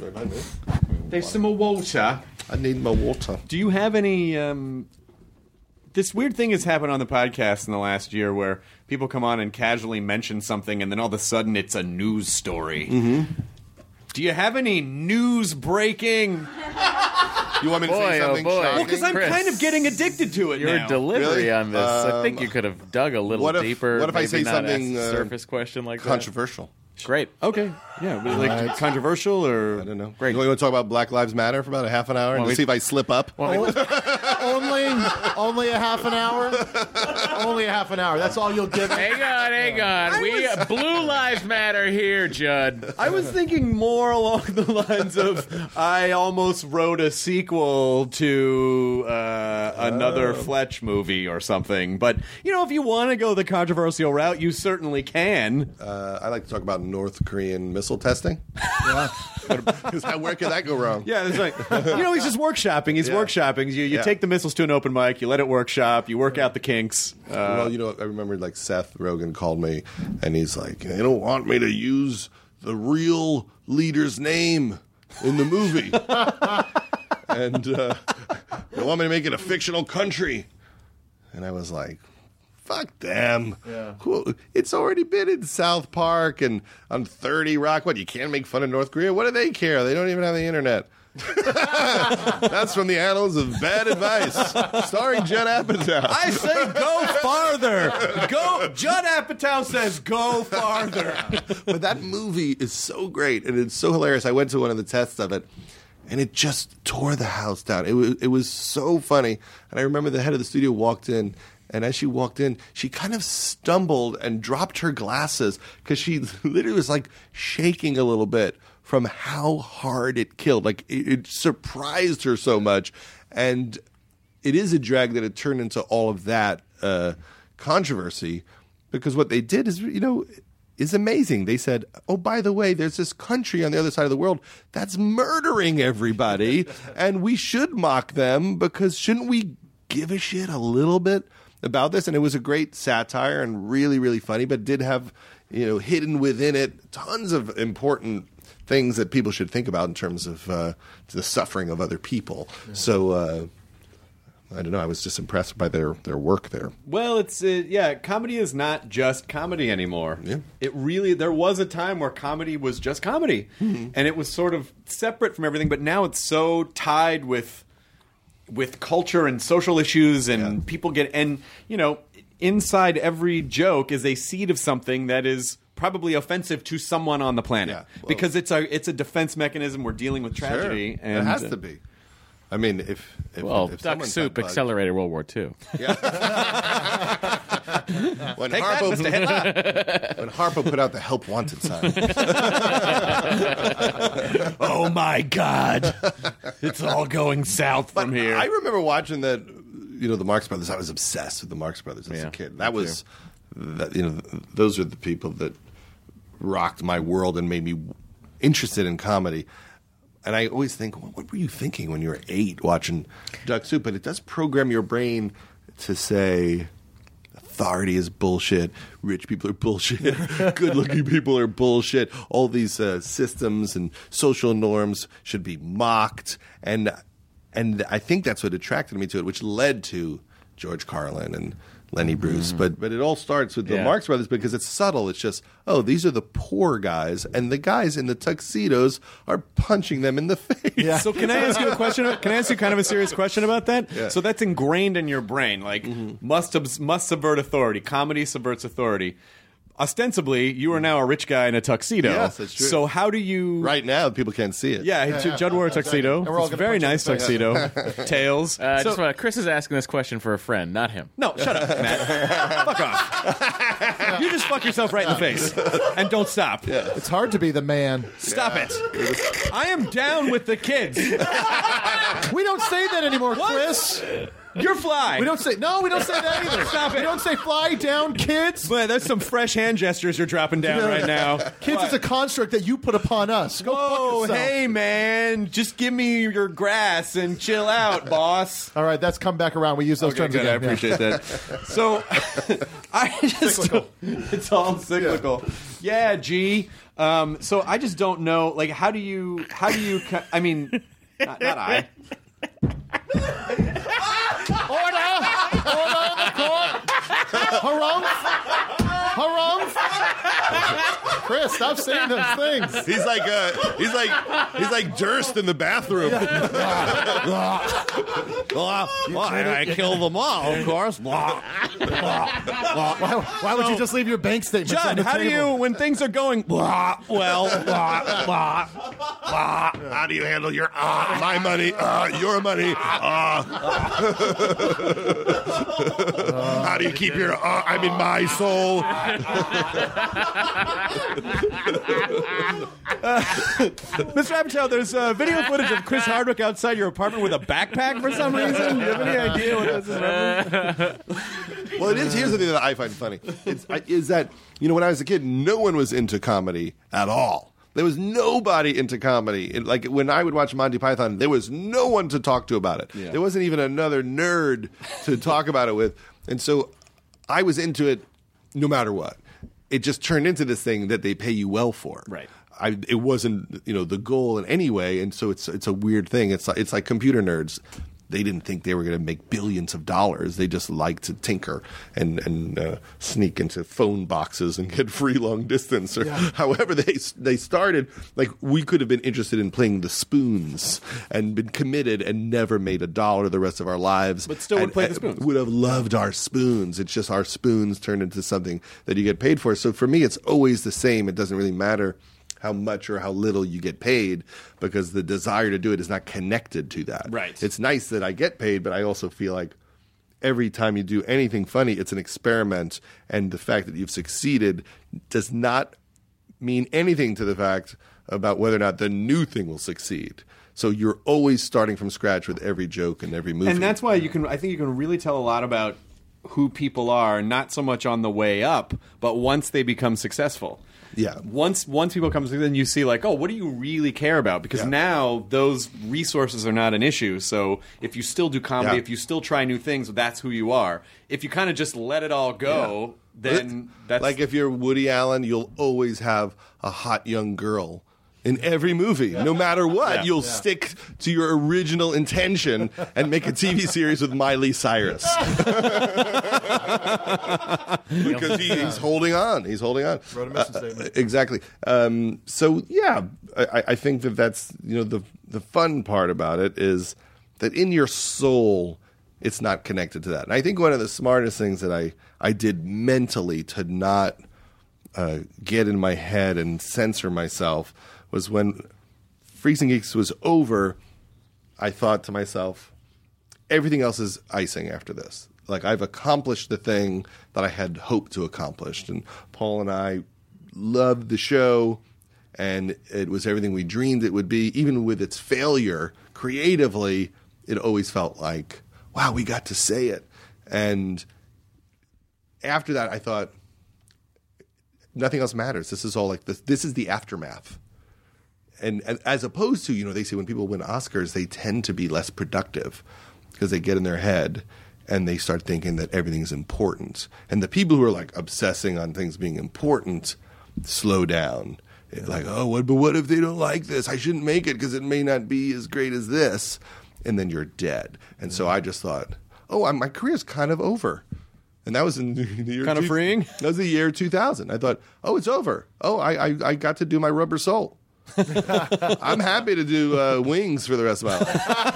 There's some more water. I need my water. Do you have any? Um, this weird thing has happened on the podcast in the last year where people come on and casually mention something, and then all of a sudden it's a news story. Mm-hmm. Do you have any news breaking? You want me to Boy, say oh something boy. Well, shocking? because I'm Chris, kind of getting addicted to it Your now. delivery Really? on this, I think Um, you could have dug a little what if- deeper. what if I maybe say not something, ask a uh, surface question like Controversial. that? Great. Okay, yeah, but like Right. controversial or I don't know. Great. You want to talk about Black Lives Matter for about a half an hour and Well, to we- see if I slip up? only, only a half an hour. Only a half an hour. That's all you'll give me. Hang on, hang on. We Blue Lives Matter here, Judd. I was thinking more along the lines of I almost wrote a sequel to uh, another Fletch movie or something. But, you know, if you want to go the controversial route, you certainly can. Uh, I like to talk about North Korean missile testing. Yeah. Because how- where could that go wrong? Yeah, it's like, you know, he's just workshopping. He's Yeah. workshopping. You, you Yeah. take the missiles to an open mic, you let it workshop, you work out the kinks. Uh, well, you know, I remember like Seth Rogen called me, and he's like, "They don't want me to use the real leader's name in the movie, and uh, they want me to make it a fictional country." And I was like, fuck them. Yeah. Cool. It's already been in South Park and on thirty Rock. What, you can't make fun of North Korea? What do they care? They don't even have the internet. That's from the Annals of Bad Advice, starring Judd Apatow. I say go farther. Go. Judd Apatow says go farther. But that movie is so great, and it's so hilarious. I went to one of the tests of it, and it just tore the house down. It was, it was so funny. And I remember the head of the studio walked in, and as she walked in, she kind of stumbled and dropped her glasses because she literally was like shaking a little bit from how hard it killed. Like, it, it surprised her so much. And it is a drag that it turned into all of that uh, controversy, because what they did is, you know, is amazing. They said, oh, by the way, there's this country on the other side of the world that's murdering everybody, and we should mock them because shouldn't we give a shit a little bit about this? And it was a great satire and really, really funny, but did have, you know, hidden within it tons of important things that people should think about in terms of uh, the suffering of other people. Yeah. So, uh, I don't know. I was just impressed by their, their work there. Well, it's uh, yeah. Comedy is not just comedy anymore. Yeah. It really. There was a time where comedy was just comedy, mm-hmm. and it was sort of separate from everything. But now it's so tied with with culture and social issues, and yeah. people get and you know inside every joke is a seed of something that is probably offensive to someone on the planet, yeah, well, because it's a it's a defense mechanism. We're dealing with tragedy, sure. and it has to be. I mean, if, if well, if Duck Soup accelerated World War Two. Yeah. when Take Harpo that, when Harpo put out the Help Wanted sign. Oh my God, it's all going south but from here. I remember watching that. You know, the Marx Brothers. I was obsessed with the Marx Brothers as yeah, a kid. That was, that, you know, those are the people that rocked my world and made me interested in comedy. And I always think, well, what were you thinking when you were eight watching Duck Soup? But it does program your brain to say authority is bullshit, rich people are bullshit, good-looking people are bullshit, all these uh, systems and social norms should be mocked. And and I think that's what attracted me to it, which led to George Carlin and Lenny Bruce. Mm. But but it all starts with the yeah. Marx Brothers because it's subtle. It's just, oh, these are the poor guys, and the guys in the tuxedos are punching them in the face. Yeah. So can I ask you a question? Can I ask you kind of a serious question about that? Yeah. So that's ingrained in your brain, like mm-hmm. must must subvert authority. Comedy subverts authority. Ostensibly, you are now a rich guy in a tuxedo. Yes, that's true. So how do you... Right now, people can't see it. Yeah, yeah, yeah. Judd wore a tuxedo. And we're all it's a gonna very punch nice tuxedo. Tails. Uh, so, just wanna, Chris is asking this question for a friend, not him. No, shut up, Matt. Fuck off. You just fuck yourself right in the face. And don't stop. Yeah. It's hard to be the man. Stop yeah. it. I am down with the kids. We don't say that anymore, what? Chris. You're fly. We don't say no. We don't say that either. Stop it. We don't say fly down, kids. But that's some fresh hand gestures you're dropping down Yeah. right now. Kids What? is a construct that you put upon us. Go Whoa, fuck yourself. hey man, just give me your grass and chill out, boss. All right, that's come back around. We use those Okay, terms good, again. I appreciate that. So, I just Cyclical. it's all cyclical. Yeah, yeah G. Um, so I just don't know. Like, how do you? How do you? I mean, not, not I. Order! Order in the court! Harumph! Harumph! Chris, stop saying those things. He's like uh, he's like he's like Durst in the bathroom. Well, I, I killed them all, of course. Why, why would you just leave your bank statements on Judd, the how do table? you, when things are going, blah, well, blah, blah, blah. How do you handle your uh, my money, uh, your money? Uh. How do you keep your uh, I'm in my soul? uh, Mister Apatow, there's uh, video footage of Chris Hardwick outside your apartment with a backpack for some reason. Do you have any idea what this is referencing? Well, it is. Here's the thing that I find funny. It's, I, is that, you know, when I was a kid, no one was into comedy at all. There was nobody into comedy. It, like, when I would watch Monty Python, there was no one to talk to about it. Yeah. There wasn't even another nerd to talk about it with. And so I was into it no matter what. It just turned into this thing that they pay you well for. Right. I, it wasn't, you know, the goal in any way, and so it's it's a weird thing. It's like, it's like computer nerds. they didn't think they were going to make billions of dollars. They just liked to tinker and and uh, sneak into phone boxes and get free long distance. Or Yeah. however they they started. Like we could have been interested in playing the spoons and been committed and never made a dollar the rest of our lives. But still would and, play the and spoons. Would have loved our spoons. It's just our spoons turned into something that you get paid for. So for me, it's always the same. It doesn't really matter how much or how little you get paid, because the desire to do it is not connected to that. Right. It's nice that I get paid, but I also feel like every time you do anything funny, it's an experiment, and the fact that you've succeeded does not mean anything to the fact about whether or not the new thing will succeed. So you're always starting from scratch with every joke and every movie. And that's why you can. I think you can really tell a lot about who people are, not so much on the way up, but once they become successful. Yeah. Once once people come to, then you see like, oh, what do you really care about? Because Yeah. now those resources are not an issue. So if you still do comedy, Yeah. if you still try new things, that's who you are. If you kind of just let it all go, then that's like if you're Woody Allen, you'll always have a hot young girl in every movie. No matter what, Yeah. you'll stick to your original intention and make a T V series with Miley Cyrus. Because he, he's holding on. He's holding on. Wrote a mission Uh, statement. exactly. Um, so, yeah, I, I think that that's, you know, the, the fun part about it is that in your soul, it's not connected to that. And I think one of the smartest things that I, I did mentally to not uh, get in my head and censor myself was when Freaks and Geeks was over, I thought to myself, everything else is icing after this. Like, I've accomplished the thing that I had hoped to accomplish. And Paul and I loved the show, and it was everything we dreamed it would be. Even with its failure, creatively, it always felt like, wow, we got to say it. And after that, I thought, nothing else matters. This is all like this. This is the aftermath. And, and as opposed to, you know, they say when people win Oscars, they tend to be less productive because they get in their head and they start thinking that everything's important. And the people who are like obsessing on things being important slow down. Like, oh, what, but what if they don't like this? I shouldn't make it because it may not be as great as this. And then you're dead. And so I just thought, oh, I'm, my career's kind of over. And that was in the year Kind of two- freeing? That was the year two thousand. I thought, oh, it's over. Oh, I, I, I got to do my Rubber Soul. I'm happy to do uh, Wings for the rest of my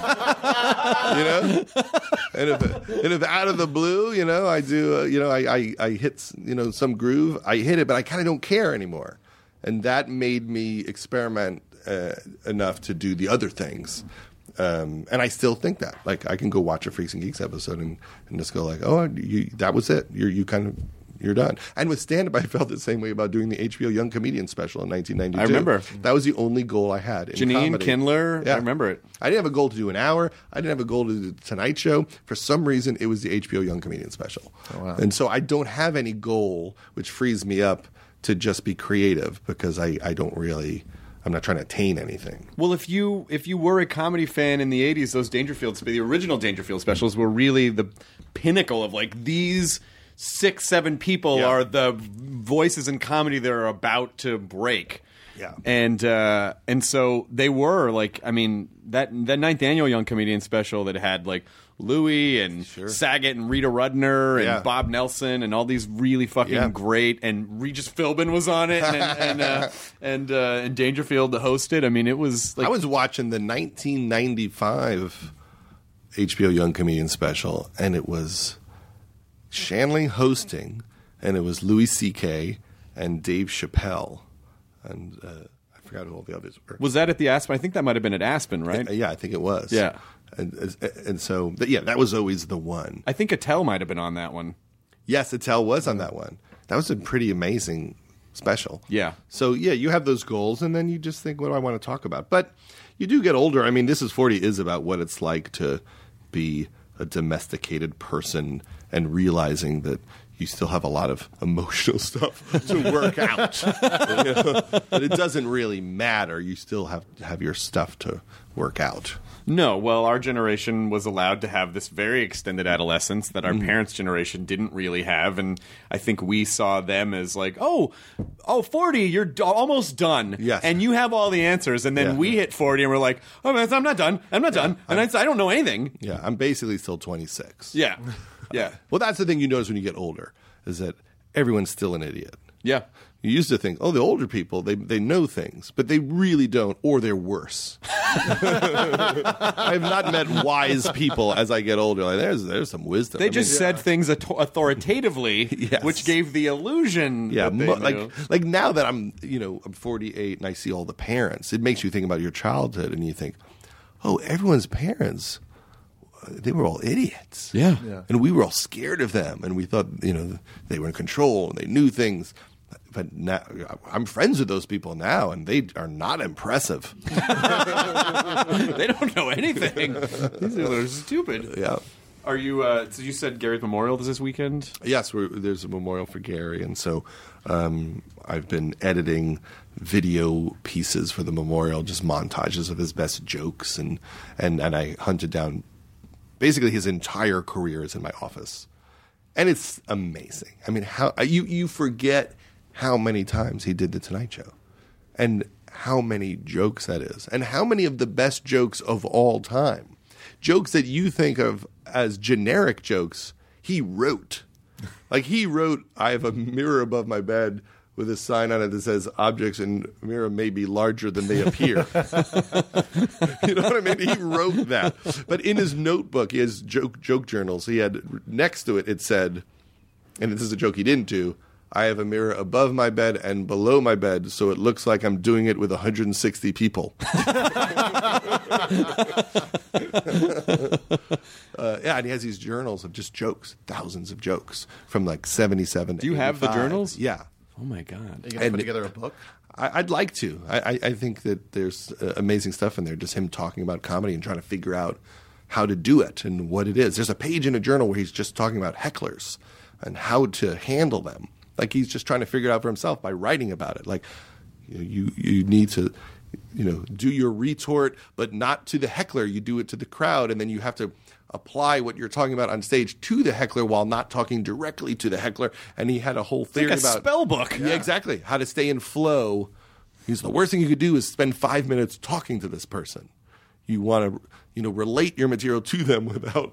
life. You know, and if and if out of the blue, you know, I do, uh, you know, I, I I hit, you know, some groove, I hit it, but I kind of don't care anymore, and that made me experiment uh, enough to do the other things. Um, and I still think that, like, I can go watch a Freaks and Geeks episode and, and just go like, oh, you, that was it. You're you kind of. You're done. And with stand-up, I felt the same way about doing the H B O Young Comedian special in nineteen ninety-two. I remember. That was the only goal I had in Janine comedy. Kindler, I remember it. I didn't have a goal to do an hour. I didn't have a goal to do the Tonight Show. For some reason, it was the H B O Young Comedian special. Oh, wow. And so I don't have any goal, which frees me up to just be creative because I, I don't really... I'm not trying to attain anything. Well, if you if you were a comedy fan in the eighties, those Dangerfield, the original Dangerfield specials were really the pinnacle of like these six, seven people Yeah. are the voices in comedy that are about to break. Yeah. And uh, and so they were like, I mean, that that ninth annual Young Comedian special that had like Louis and Saget and Rita Rudner and Yeah. Bob Nelson and all these really fucking Yeah. great, and Regis Philbin was on it, and and uh, and, uh, and Dangerfield hosted. I mean, it was like I was watching the nineteen ninety-five H B O Young Comedian special, and it was Shanley hosting, and it was Louis C K and Dave Chappelle, and uh, I forgot who all the others were. Was that at the Aspen? I think that might have been at Aspen, right? Uh, yeah, I think it was. Yeah. and and, and so but yeah, that was always the one. I think Attell might have been on that one. Yes, Attell was on that one. That was a pretty amazing special. Yeah. So yeah, you have those goals, and then you just think, what do I want to talk about? But you do get older. I mean, This Is forty is about what it's like to be a domesticated person and realizing that you still have a lot of emotional stuff to work out. You know? But it doesn't really matter. You still have to have your stuff to work out. No, well, our generation was allowed to have this very extended adolescence that our Mm. parents' generation didn't really have, and I think we saw them as like, oh, oh, forty, you're d- almost done, Yes. and you have all the answers, and then Yeah. we hit forty, and we're like, oh, man, I'm not done, I'm not done, and I, I don't know anything. Yeah, I'm basically still twenty-six. Yeah, yeah, Well, that's the thing you notice when you get older, is that everyone's still an idiot. yeah. You used to think, oh, the older people, they they know things, but they really don't, or they're worse. I have not met wise people as I get older. Like, there's there's some wisdom. They I just mean, said things auto- authoritatively, Yes. which gave the illusion. yeah, that they mo- knew. like like now that I'm you know I'm forty-eight and I see all the parents, it makes you think about your childhood, and you think, oh, everyone's parents, they were all idiots. Yeah. Yeah. And we were all scared of them, and we thought, you know, they were in control and they knew things. But now I'm friends with those people now, and they are not impressive. They don't know anything. These people are stupid. Yeah. Are you? Uh, so you said Gary's memorial is this weekend? Yes, we're, there's a memorial for Gary, and so um, I've been editing video pieces for the memorial, just montages of his best jokes, and and and I hunted down basically his entire career is in my office, and it's amazing. I mean, how you you forget how many times he did the Tonight Show, and how many jokes that is, and how many of the best jokes of all time, jokes that you think of as generic jokes, he wrote. Like he wrote, I have a mirror above my bed with a sign on it that says objects in mirror may be larger than they appear. You know what I mean? He wrote that. But in his notebook, he has joke joke journals. He had next to it, it said, and this is a joke he didn't do, I have a mirror above my bed and below my bed, so it looks like I'm doing it with one hundred sixty people. Uh, yeah, and he has these journals of just jokes, thousands of jokes from like seventy-seven to Do you have the eighty-five. journals? Yeah. Oh my god! You gonna put together a book? I, I'd like to. I, I, I think that there's uh, amazing stuff in there, just him talking about comedy and trying to figure out how to do it and what it is. There's a page in a journal where he's just talking about hecklers and how to handle them. Like he's just trying to figure it out for himself by writing about it. Like you know, you, you need to, you know, do your retort, but not to the heckler. You do it to the crowd, and then you have to apply what you're talking about on stage to the heckler while not talking directly to the heckler. And he had a whole theory like a about spell book. Yeah, exactly. How to stay in flow. He's the worst thing you could do is spend five minutes talking to this person. You want to, you know, relate your material to them without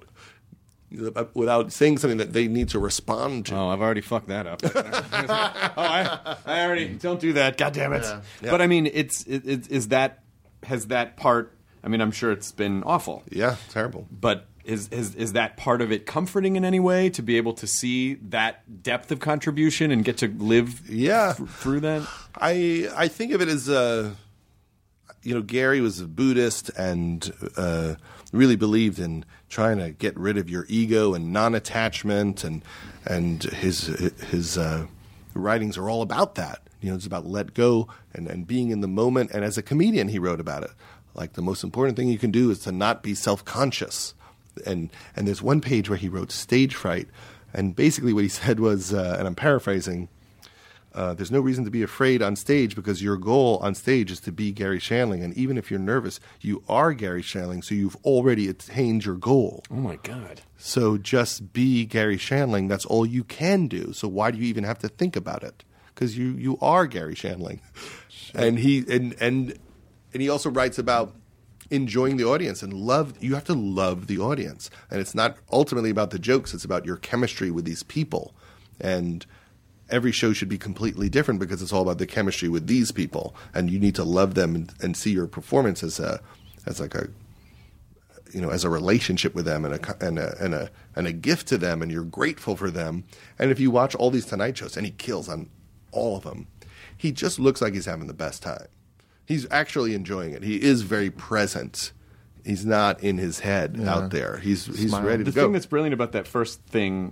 without saying something that they need to respond to. Oh, I've already fucked that up. oh, I, I already don't do that. God damn it! Yeah. Yeah. But I mean, it's it, it, is that has that part? I mean, I'm sure it's been awful. Yeah, terrible. But is is is that part of it comforting in any way to be able to see that depth of contribution and get to live Yeah. th- through that? I I think of it as uh, you know, Gary was a Buddhist and uh, really believed in trying to get rid of your ego and non-attachment, and and his his uh, writings are all about that. You know, it's about let go and, and being in the moment. And as a comedian, he wrote about it. Like the most important thing you can do is to not be self-conscious. And and there's one page where he wrote stage fright, and basically what he said was, uh, and I'm paraphrasing. Uh, there's no reason to be afraid on stage because your goal on stage is to be Gary Shandling. And even if you're nervous, you are Gary Shandling, so you've already attained your goal. Oh, my God. So just be Gary Shandling. That's all you can do. So why do you even have to think about it? Because you, you are Gary Shandling. And he and, and and he also writes about enjoying the audience and love. You have to love the audience. And it's not ultimately about the jokes. It's about your chemistry with these people. And every show should be completely different because it's all about the chemistry with these people, and you need to love them and, and see your performance as a, as like a, you know, as a relationship with them and a and a and a and a gift to them, and you're grateful for them. And if you watch all these Tonight Shows, and he kills on all of them, he just looks like he's having the best time. He's actually enjoying it. He is very present. He's not in his head Yeah. out there. He's he's Smile. ready to The go. thing that's brilliant about that first thing,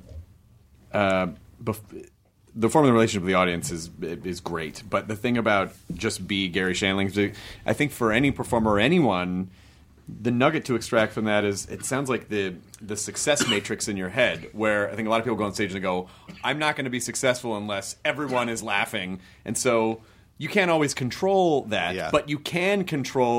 uh, bef- the forming the relationship with the audience is is great. But the thing about just be Gary Shandling, I think for any performer or anyone, the nugget to extract from that is it sounds like the the success matrix in your head, where I think a lot of people go on stage and go, I'm not going to be successful unless everyone is laughing. And so you can't always control that, Yeah. but you can control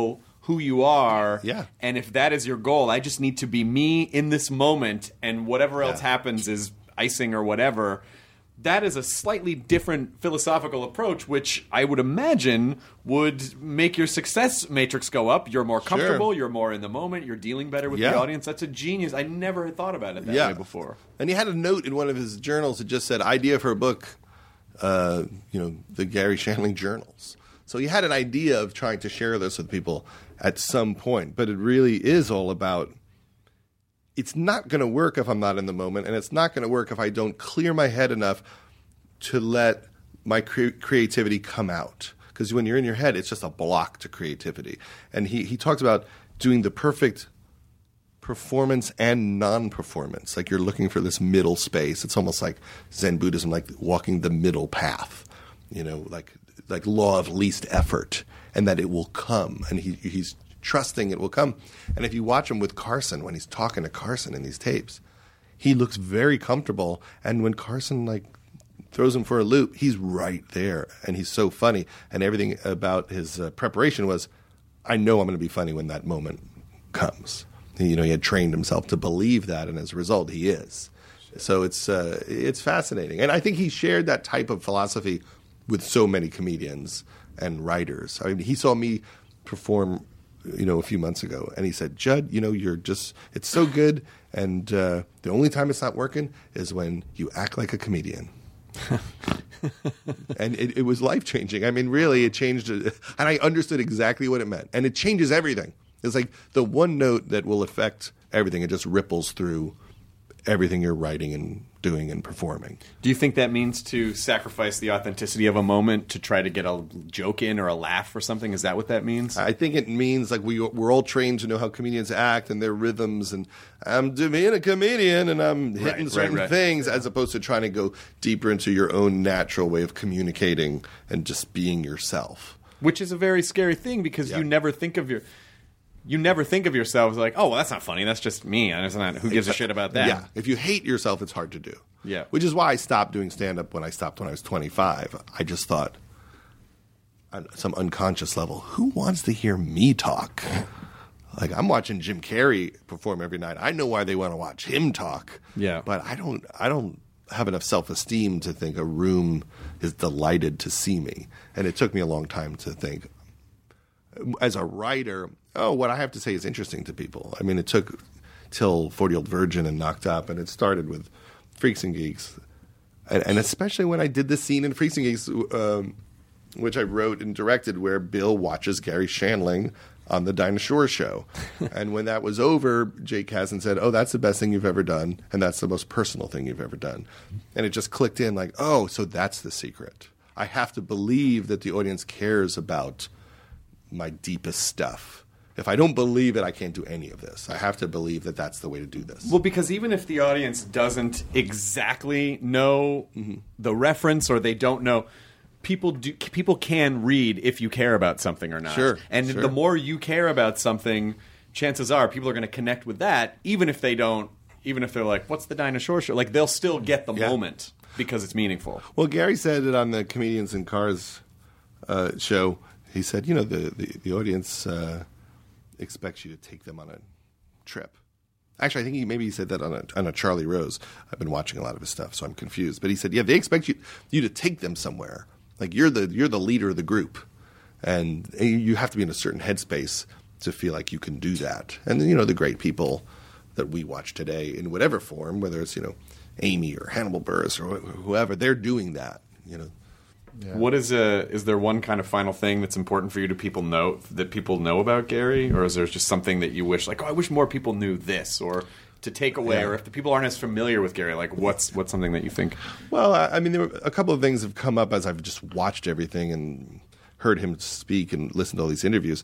who you are. Yeah. And if that is your goal, I just need to be me in this moment, and whatever else Yeah. happens is icing or whatever. That is a slightly different philosophical approach, which I would imagine would make your success matrix go up. You're more comfortable. Sure. You're more in the moment. You're dealing better with Yeah. the audience. That's a genius. I never had thought about it that Yeah. way before. And he had a note in one of his journals that just said, idea for a book, uh, you know, the Gary Shandling journals. So he had an idea of trying to share this with people at some point. But it really is all about, it's not going to work if I'm not in the moment, and it's not going to work if I don't clear my head enough to let my cre- creativity come out. Because when you're in your head, it's just a block to creativity. And he, he talks about doing the perfect performance and non-performance. Like you're looking for this middle space. It's almost like Zen Buddhism, like walking the middle path, you know, like like law of least effort, and that it will come. And he he's trusting it will come. And if you watch him with Carson, when he's talking to Carson in these tapes, he looks very comfortable. And when Carson like throws him for a loop, he's right there, and he's so funny. And everything about his uh, preparation was, I know I'm going to be funny when that moment comes. He, you know, he had trained himself to believe that, and as a result, he is. So it's uh, it's fascinating, and I think he shared that type of philosophy with so many comedians and writers. I mean, he saw me perform, you know, a few months ago, and he said, Judd, you know, you're just, it's so good, and uh, the only time it's not working is when you act like a comedian. And it, it was life-changing. I mean, really, it changed, and I understood exactly what it meant, and it changes everything. It's like the one note that will affect everything. It just ripples through everything you're writing and doing and performing. Do you think that means to sacrifice the authenticity of a moment to try to get a joke in or a laugh or something? Is that what that means? I think it means like we, we're all trained to know how comedians act and their rhythms, and I'm being a comedian and I'm hitting Right, certain right, right. things, as opposed to trying to go deeper into your own natural way of communicating and just being yourself. Which is a very scary thing, because Yeah. you never think of your... You never think of yourself as like, oh, well, that's not funny. That's just me. And it's not, who gives a shit about that? Yeah. If you hate yourself, it's hard to do. Yeah. Which is why I stopped doing stand-up when I stopped when I was twenty-five. I just thought, on some unconscious level, who wants to hear me talk? Like, I'm watching Jim Carrey perform every night. I know why they want to watch him talk. Yeah. But I don't, I don't have enough self-esteem to think a room is delighted to see me. And it took me a long time to think, as a writer, oh, what I have to say is interesting to people. I mean, it took till forty-Year-Old Virgin and Knocked Up, and it started with Freaks and Geeks. And, and especially when I did this scene in Freaks and Geeks, um, which I wrote and directed, where Bill watches Gary Shandling on the Dinah Shore show. And when that was over, Jake Kasdan said, oh, that's the best thing you've ever done, and that's the most personal thing you've ever done. And it just clicked in like, oh, so that's the secret. I have to believe that the audience cares about my deepest stuff. If I don't believe it, I can't do any of this. I have to believe that that's the way to do this. Well, because even if the audience doesn't exactly know Mm-hmm. the reference, or they don't know, people do. People can read if you care about something or not. Sure, And sure. the more you care about something, chances are people are going to connect with that, even if they don't. Even if they're like, "What's the Dinah Shore show?" Like, they'll still get the Yeah. moment because it's meaningful. Well, Gary said it on the Comedians in Cars uh, show. He said, you know, the, the, the audience uh, expects you to take them on a trip. Actually, I think he maybe he said that on a, on a Charlie Rose. I've been watching a lot of his stuff, so I'm confused. But he said, yeah, they expect you you to take them somewhere. Like you're the you're the leader of the group, and you have to be in a certain headspace to feel like you can do that. And then, you know, the great people that we watch today in whatever form, whether it's, you know, Amy or Hannibal Buress or wh- whoever, they're doing that, you know. What is a? Is there one kind of final thing that's important for you to people know that people know about Gary, or is there just something that you wish, like, oh, I wish more people knew this, or to take away, Yeah. or if the people aren't as familiar with Gary, like, what's what's something that you think? Well, I, I mean, there were a couple of things have come up as I've just watched everything and heard him speak and listened to all these interviews.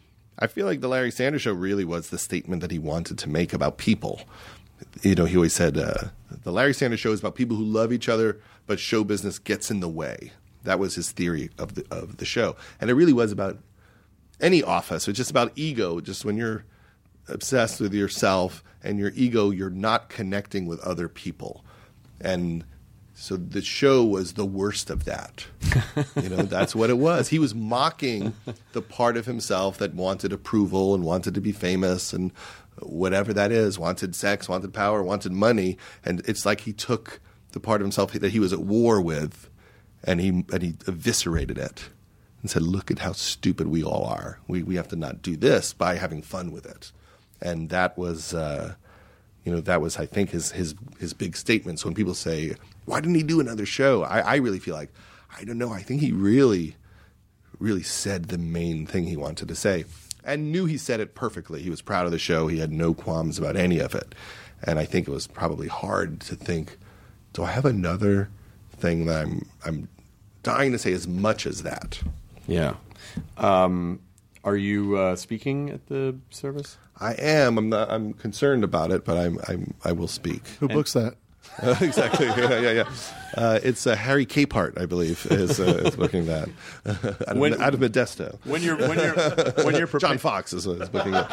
I feel like the Larry Sanders Show really was the statement that he wanted to make about people. You know, he always said, uh, the Larry Sanders Show is about people who love each other, but show business gets in the way. That was his theory of the of the show. And it really was about any office. It's just about ego. Just when you're obsessed with yourself and your ego, you're not connecting with other people. And So the show was the worst of that. You know, that's what it was. He was mocking the part of himself that wanted approval and wanted to be famous and whatever that is, wanted sex, wanted power, wanted money. And it's like he took the part of himself that he was at war with and he and he eviscerated it and said, look at how stupid we all are. We we have to not do this by having fun with it. And that was, uh, you know, that was, I think, his his his big statement. So when people say, why didn't he do another show? I, I really feel like, I don't know. I think he really, really said the main thing he wanted to say and knew he said it perfectly. He was proud of the show. He had no qualms about any of it. And I think it was probably hard to think, do I have another thing that I'm I'm dying to say as much as that? Yeah. Um, are you uh, speaking at the service? I am. I'm not. I'm concerned about it, but I'm. I'm I will speak. Who books that? Uh, exactly. Yeah, yeah, yeah. Uh, it's uh, Harry Capehart, I believe, is, uh, is booking that. Uh, out, when, of, out of Modesto. When you're when you're when you're prepa- John Fox is, is booking it.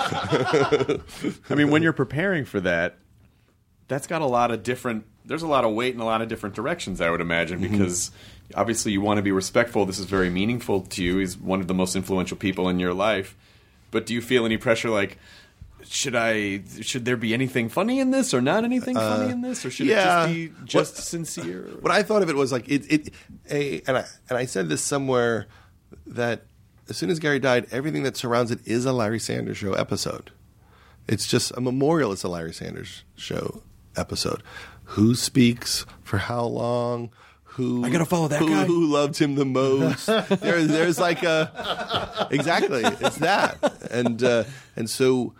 I mean, when you're preparing for that, that's got a lot of different. There's a lot of weight in a lot of different directions, I would imagine, because mm-hmm. obviously you want to be respectful. This is very meaningful to you. He's one of the most influential people in your life. But do you feel any pressure, like? Should I? Should there be anything funny in this, or not anything uh, funny in this, or should yeah. it just be just what, sincere? What I thought of it was like it. it a, and I and I said this somewhere that as soon as Gary died, everything that surrounds it is a Larry Sanders Show episode. It's just a memorial. It's a Larry Sanders Show episode. Who speaks for how long? Who I gotta follow that who, guy. Who loved him the most? there, there's like a exactly. It's that, and uh, and so.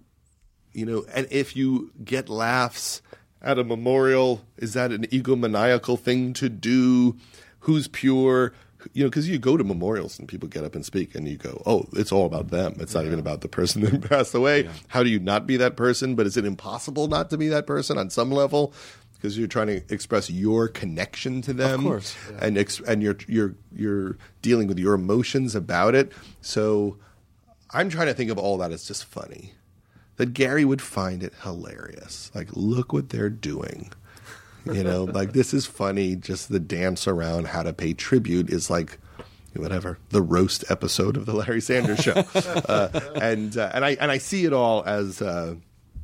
You know, and if you get laughs at a memorial, is that an egomaniacal thing to do? Who's pure? You know, because you go to memorials and people get up and speak and you go, oh, it's all about them. It's not yeah. even about the person that passed away. Yeah. How do you not be that person? But is it impossible not to be that person on some level? Because you're trying to express your connection to them. Of course. Yeah. And, ex- and you're, you're, you're dealing with your emotions about it. So I'm trying to think of all that as just funny. That Gary would find it hilarious. Like, look what they're doing. You know, like, this is funny. Just the dance around how to pay tribute is like, whatever, the roast episode of the Larry Sanders Show. uh, and uh, and I and I see it all as uh,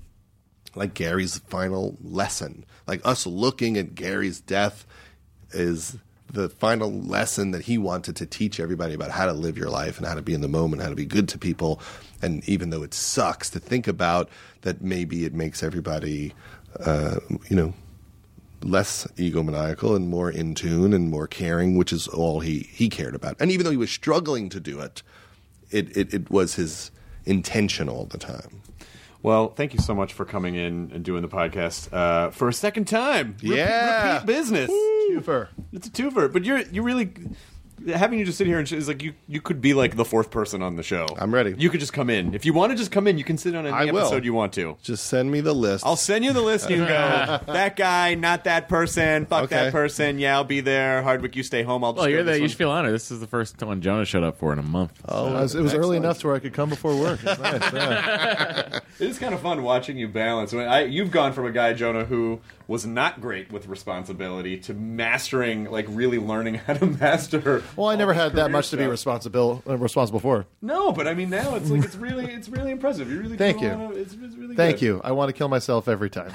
like Gary's final lesson. Like us looking at Gary's death is the final lesson that he wanted to teach everybody about how to live your life and how to be in the moment, how to be good to people. And even though it sucks to think about, that maybe it makes everybody, uh, you know, less egomaniacal and more in tune and more caring, which is all he, he cared about. And even though he was struggling to do it, it, it, it was his intention all the time. Well, thank you so much for coming in and doing the podcast uh, for a second time. Repeat, Yeah. repeat business. Twofer. It's a twofer. But you're you really having you just sit here and sh- is like you you could be like the fourth person on the show. I'm ready. You could just come in if you want to. Just come in. You can sit on any I will. episode you want to. Just send me the list. I'll send you the list. You can go that guy, not that person. Fuck Okay. that person. Yeah, I'll be there. Hardwick, you stay home. I'll just. Well, go you're to this there. You one. should feel honored. This is the first one Jonah showed up for in a month. Oh, It was, it was early excellent. enough to where I could come before work. It's nice. Yeah. It is kind of fun watching you balance. I mean, I, you've gone from a guy, Jonah, who was not great with responsibility to mastering, like really learning how to master. Well, I never all this had that career much to be stuff. responsible uh, responsible for. No, but I mean, now it's like it's really, it's really impressive. You really Thank do a you. lot of- it's, it's really Thank good. you. I want to kill myself every time.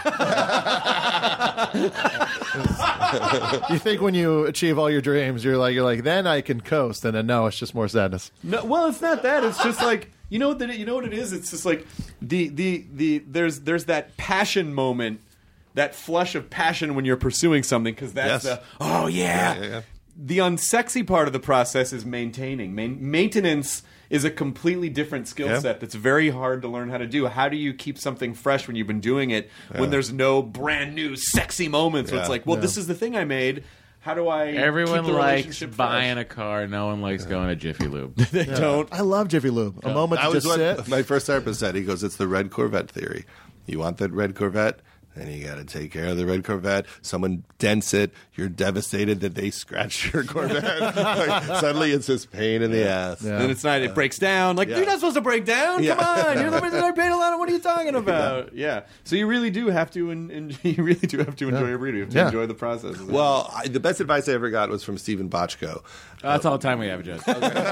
You think when you achieve all your dreams, you're like, you're like, then I can coast, and then no, it's just more sadness. No, well, it's not that. It's just like you know what that you know what it is. It's just like the the the there's there's that passion moment, that flush of passion when you're pursuing something because that's Yes. the oh yeah. Yeah, yeah, yeah. The unsexy part of the process is maintaining. Main, maintenance is a completely different skill Yeah. set that's very hard to learn how to do. How do you keep something fresh when you've been doing it when there's no brand new sexy moments where it's Yeah. like, well, Yeah. this is the thing I made. How do I Everyone keep the likes relationship fresh? buying a car. No one likes going to Jiffy Lube. They don't. I love Jiffy Lube. A moment That to was just what sit. my first therapist said. He goes, it's the red Corvette theory. You want that red Corvette? and you got to take care of the red Corvette. Someone dents it. You're devastated that they scratched your Corvette. Like, suddenly it's this pain in the ass. Yeah. Then it's not. It breaks down. Like Yeah. you're not supposed to break down. Yeah. Come on, you're the person that paid a lot of. What are you talking about? Yeah. yeah. So you really do have to. En- en- you really do have to enjoy Yeah. your burrito. You have to Yeah. enjoy the process. Well, I, the best advice I ever got was from Stephen Bochco. Oh, that's all the time we have, Judge.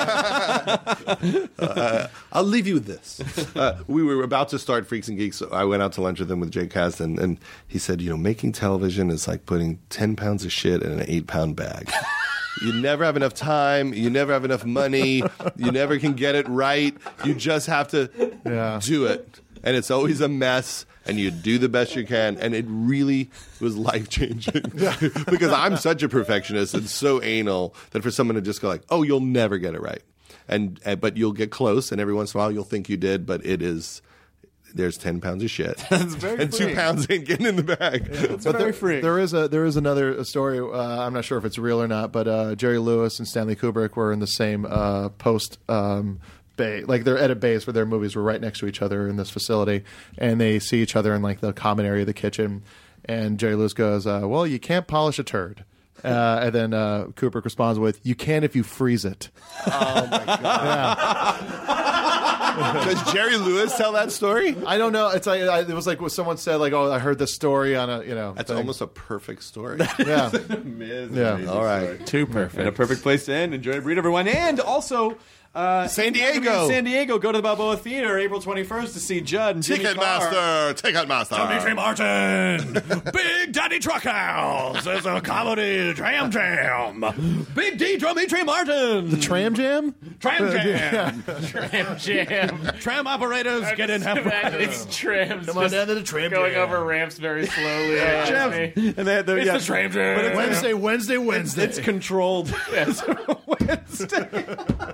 uh, I'll leave you with this. Uh, we were about to start Freaks and Geeks. So I went out to lunch with him with Jake Kasdan, and he said, you know, making television is like putting ten pounds of shit in an eight-pound bag. You never have enough time. You never have enough money. You never can get it right. You just have to Yeah. do it. And it's always a mess, and you do the best you can. And it really was life-changing. Because I'm such a perfectionist and so anal that for someone to just go like, oh, you'll never get it right. And, and but you'll get close, and every once in a while you'll think you did, but it is... There's ten pounds of shit. That's very and two freeing. pounds ain't getting in the bag. It's But very there, freeing. there is a there is another story. Uh, I'm not sure if it's real or not, but uh, Jerry Lewis and Stanley Kubrick were in the same uh, post um, bay, like their edit bays where their movies were right next to each other in this facility, and they see each other in like the common area of the kitchen. And Jerry Lewis goes, uh, "Well, you can't polish a turd." Uh, and then uh, Kubrick responds with, "You can if you freeze it." Oh my god! Does Jerry Lewis tell that story? I don't know. It's like I, it was like what someone said, like, "Oh, I heard this story on a you know." That's thing. almost a perfect story. Yeah. Amazing, Yeah. amazing All right. story. Too perfect. And a perfect place to end. Enjoy a burrito, everyone. And also, uh, San if you're Diego. in San Diego, go to the Balboa Theater April twenty-first to see Judd and Jimmy Carr. Ticketmaster, Ticketmaster. Martin, Big Daddy Truckhouse. There's a comedy Tram Jam. Big D Dimitri Martin. The Tram Jam? Tram Jam. Tram Jam. Tram operators get in half It's trams. Come on just down to the Tram going Jam. over ramps very slowly. Yeah, Jam. And they had the, It's yeah. the Tram Jam. But it's- Wednesday, Wednesday, Wednesday. It's controlled. Yes. Wednesday.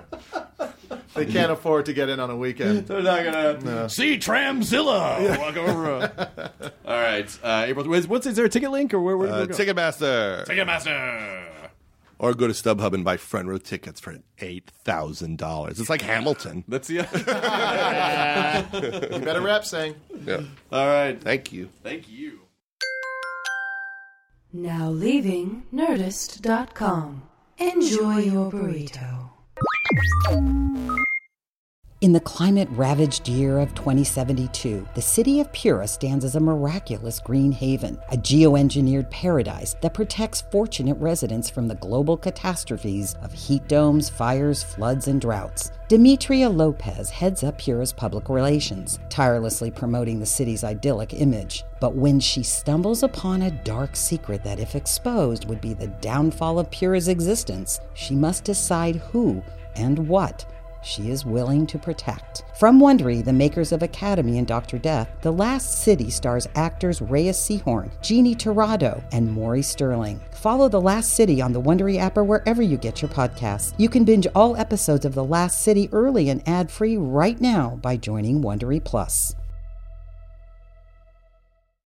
They can't afford to get in on a weekend. They're not gonna see Tramzilla. Walk over. All right, uh, April. What's is there a ticket link or where? where Uh, go? Ticketmaster. Ticketmaster. Or go to StubHub and buy front row tickets for eight thousand dollars. It's like Hamilton. Let's see. You better rap sing. Yeah. All right. Thank you. Thank you. Now leaving Nerdist dot com. Enjoy your burrito. In the climate-ravaged year of twenty seventy-two, the city of Pura stands as a miraculous green haven, a geoengineered paradise that protects fortunate residents from the global catastrophes of heat domes, fires, floods, and droughts. Demetria Lopez heads up Pura's public relations, tirelessly promoting the city's idyllic image. But when she stumbles upon a dark secret that, if exposed, would be the downfall of Pura's existence, she must decide who and what she is willing to protect. From Wondery, the makers of Academy and Doctor Death, The Last City stars actors Reyes Sehorn, Jeannie Torrado, and Maury Sterling. Follow The Last City on the Wondery app or wherever you get your podcasts. You can binge all episodes of The Last City early and ad-free right now by joining Wondery Plus.